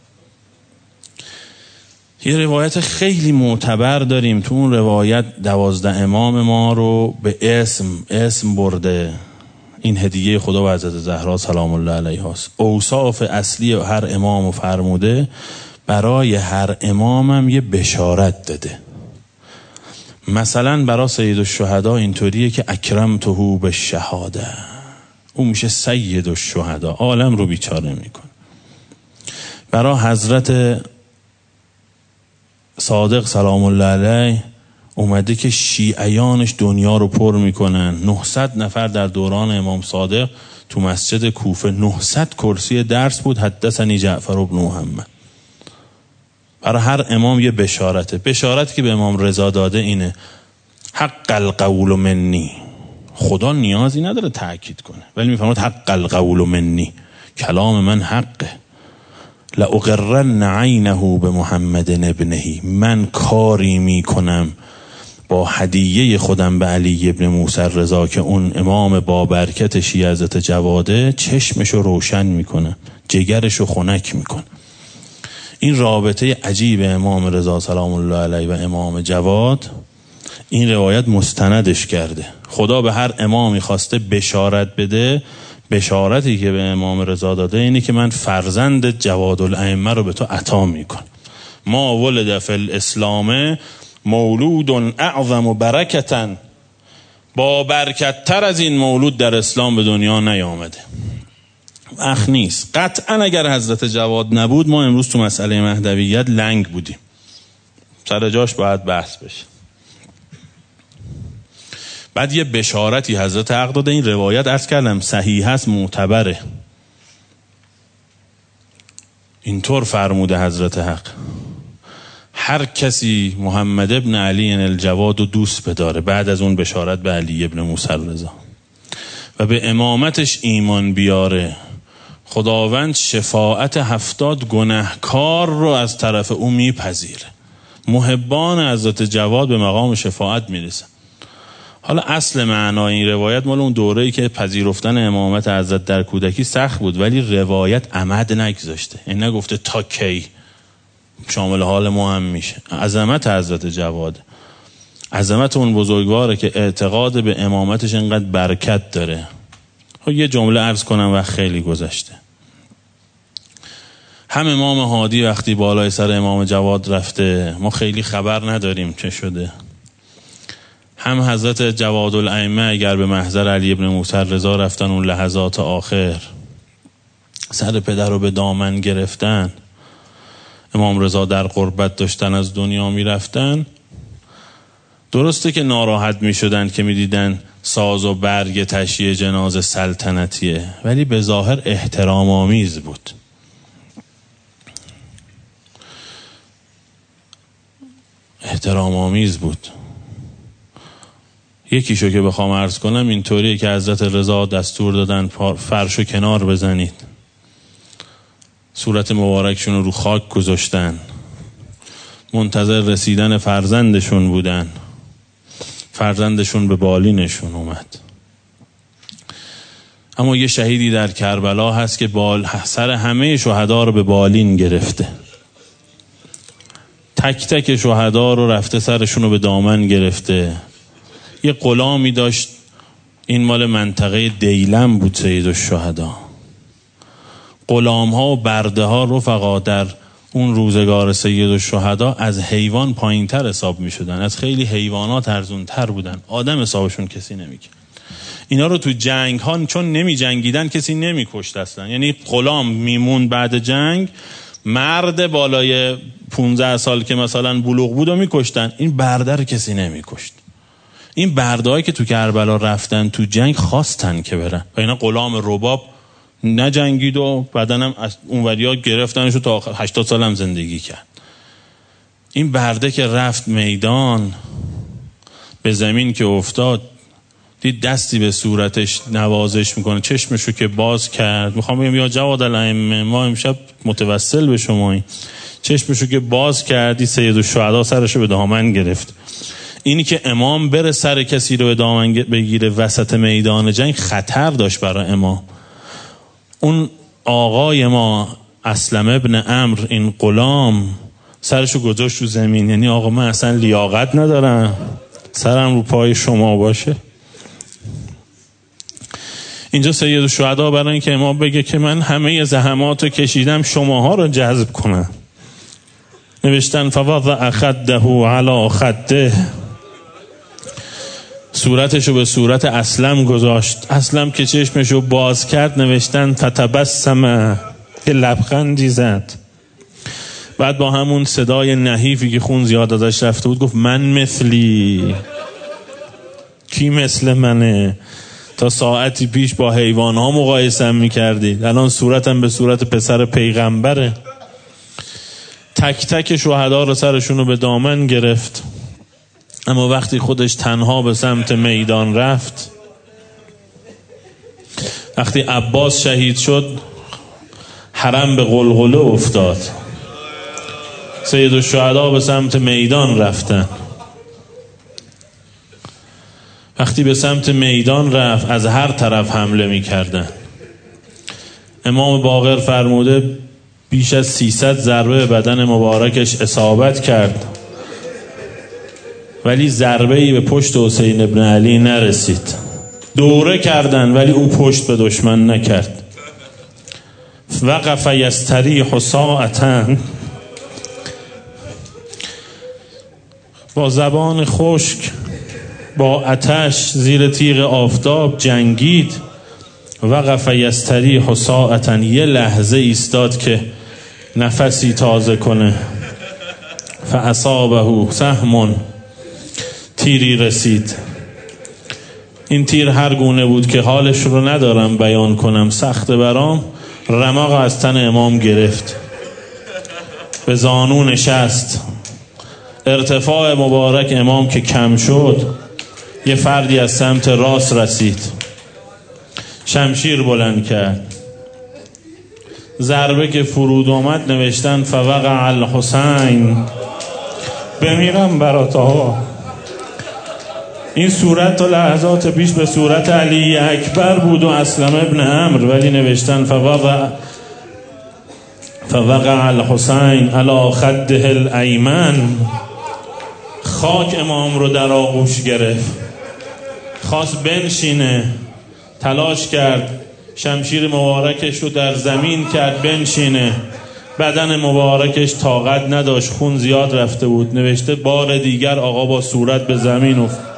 یه روایت خیلی معتبر داریم، تو اون روایت دوازده امام ما رو به اسم اسم برده، این هدیه خدا و حضرت زهرا سلام الله علیها است. اوصاف اصلی هر امام فرموده، برای هر امامم یه بشارت داده. مثلا برای سید الشهدا اینطوریه که اکرمته بالشهاده، اون میشه سید الشهدا، عالم رو بیچاره میکنه. برای حضرت صادق سلام الله علیه اومده که شیعیانش دنیا رو پر میکنن. نهصد نفر در دوران امام صادق تو مسجد کوفه، نهصد کرسی درس بود، حدثنی جعفر بن محمد. برای هر امام یه بشارته. بشارتی که به امام رضا داده اینه حق القول منی، خدا نیازی نداره تأکید کنه ولی میفرماد حق القول منی، کلام من حقه. لأقرن عینه به محمد ابنه، من کاری میکنم با هدیه خودم به علی ابن موسی رضا که اون امام با برکت شیعه حضرت جواده، چشمشو روشن میکنه، جگرشو خنک میکنه. این رابطه عجیب امام رضا سلام الله علیه و امام جواد، این روایت مستندش کرده. خدا به هر امامی خواسته بشارت بده، بشارتی که به امام رضا داده اینه که من فرزند جواد الائمه رو به تو عطا میکنم. ما ولد فی الاسلام مولود اعظم برکتا، با برکت تر از این مولود در اسلام به دنیا نیامده. اخ نیست. قطعا اگر حضرت جواد نبود ما امروز تو مسئله مهدویت لنگ بودیم، سر جاش باید بحث بشه. بعد یه بشارتی حضرت حق داده. این روایت عرض کردم صحیح هست، معتبره. اینطور فرموده حضرت حق هر کسی محمد ابن علی الجواد رو دوست بداره، بعد از اون بشارت به علی ابن موسی رضا، و به امامتش ایمان بیاره، خداوند شفاعت هفتاد گناهکار رو از طرف او میپذیره. محبان حضرت جواد به مقام شفاعت میرسن. حالا اصل معنای این روایت مال اون دوره‌ای که پذیرفتن امامت حضرت در کودکی سخت بود، ولی روایت عمد نگذاشته، این نگفته تا کی، شامل حال ما هم میشه. عظمت حضرت جواد، عظمت اون بزرگواره که اعتقاد به امامتش اینقدر برکت داره. یه جمله عرض کنم و خیلی گذشته. هم امام هادی وقتی بالای سر امام جواد رفته، ما خیلی خبر نداریم چه شده. هم حضرت جواد الائمه اگر به محضر علی ابن موسی رضا رفتن، اون لحظات آخر سر پدر رو به دامن گرفتن، امام رضا در قربت داشتن از دنیا می رفتن. درسته که ناراحت می شدن که می دیدن ساز و برگ تشییع جنازه سلطنتیه، ولی به ظاهر احترام آمیز بود. احترام آمیز بود. یکیشو که بخوام عرض کنم اینطوریه که حضرت رضا دستور دادن فرشو کنار بزنید، صورت مبارکشون رو رو خاک گذاشتن، منتظر رسیدن فرزندشون بودن. فرزندشون به بالینشون اومد. اما یه شهیدی در کربلا هست که بال سر همه شهدا رو به بالین گرفته، تک تک شهدا رو رفته سرشون رو به دامن گرفته. یه غلامی داشت، این مال منطقه دیلم بود، سید الشهدا. غلام ها و برده ها رفقا در اون روزگار سید الشهدا از حیوان پایین تر حساب می شدن، از خیلی حیوانات ارزون تر بودن، آدم حسابشون کسی نمی کرد. اینا رو تو جنگ ها چون نمی جنگیدن کسی نمی کشت اصلا، یعنی غلام میمون بعد جنگ، مرد بالای پونزده سال که مثلا بلوغ بود و می کشتن، این برده رو کسی نمی کشت. این برده هایی که تو کربلا رفتن تو جنگ خواستن که برن و اینا غلام رباب نجنگید و بعدنم از اونوریا گرفتنش و تا هشتاد سالم زندگی کرد. این برده که رفت میدان، به زمین که افتاد دید دستی به صورتش نوازش میکنه، چشمشو که باز کرد، میخوام بگم یا جواد الائمه ما امشب متوسل به شمایی، چشمشو که باز کردی سید الشهدا سرشو به دامن گرفت. اینی که امام بره سر کسی رو به دامن بگیره وسط میدان جنگ خطر داشت برای امام. اون آقای ما اسلم ابن عمرو، این غلام، سرشو گذاشت رو زمین، یعنی آقا من اصلا لیاقت ندارم سرم رو پای شما باشه. اینجا سید الشهدا برای اینکه امام بگه که من همه زحماتو کشیدم شماها رو جذب کنم، نوشتن فوضع خده علی خده، صورتشو به صورت اسلم گذاشت. اسلم که چشمشو باز کرد نوشتن فتبسم، که لبخندی زد. بعد با همون صدای نحیفی که خون زیاد ازش رفته بود گفت من مثلی، کی مثل منه؟ تا ساعتی پیش با حیوان ها مقایسم میکردید، الان صورتم به صورت پسر پیغمبره. تک تک شهدا رو سرشون رو به دامن گرفت. اما وقتی خودش تنها به سمت میدان رفت، وقتی عباس شهید شد حرم به غلغله افتاد، سید الشهدا به سمت میدان رفتن. وقتی به سمت میدان رفت از هر طرف حمله می کردن. امام باقر فرموده بیش از سیصد ضربه بدن مبارکش اصابت کرد، ولی ضربه‌ای به پشت حسین ابن علی نرسید. دوره کردن ولی او پشت به دشمن نکرد. وقف یستریح ساعتاً، با زبان خشک با آتش زیر تیغ آفتاب جنگید. وقف یستریح ساعتاً، یه لحظه ایستاد که نفسی تازه کنه. فاصابه سهم، تیری رسید. این تیر هر گونه بود که حالش رو ندارم بیان کنم، سخت برام. رمق از تن امام گرفت، به زانو نشست. ارتفاع مبارک امام که کم شد، یه فردی از سمت راست رسید، شمشیر بلند کرد. ضربه که فرود آمد نوشتن فوقع الحسین، بمیرم برات آقا. این صورت تا لحظات پیش به صورت علی اکبر بود و اسلم ابن عمرو، ولی نوشتن فوقع فوقع الحسین علی خده الایمن. خاک امام رو در آغوش گرفت، خواست بنشینه، تلاش کرد شمشیر مبارکش رو در زمین کرد بنشینه، بدن مبارکش طاقت نداشت، خون زیاد رفته بود. نوشته بار دیگر آقا با صورت به زمین افتاد.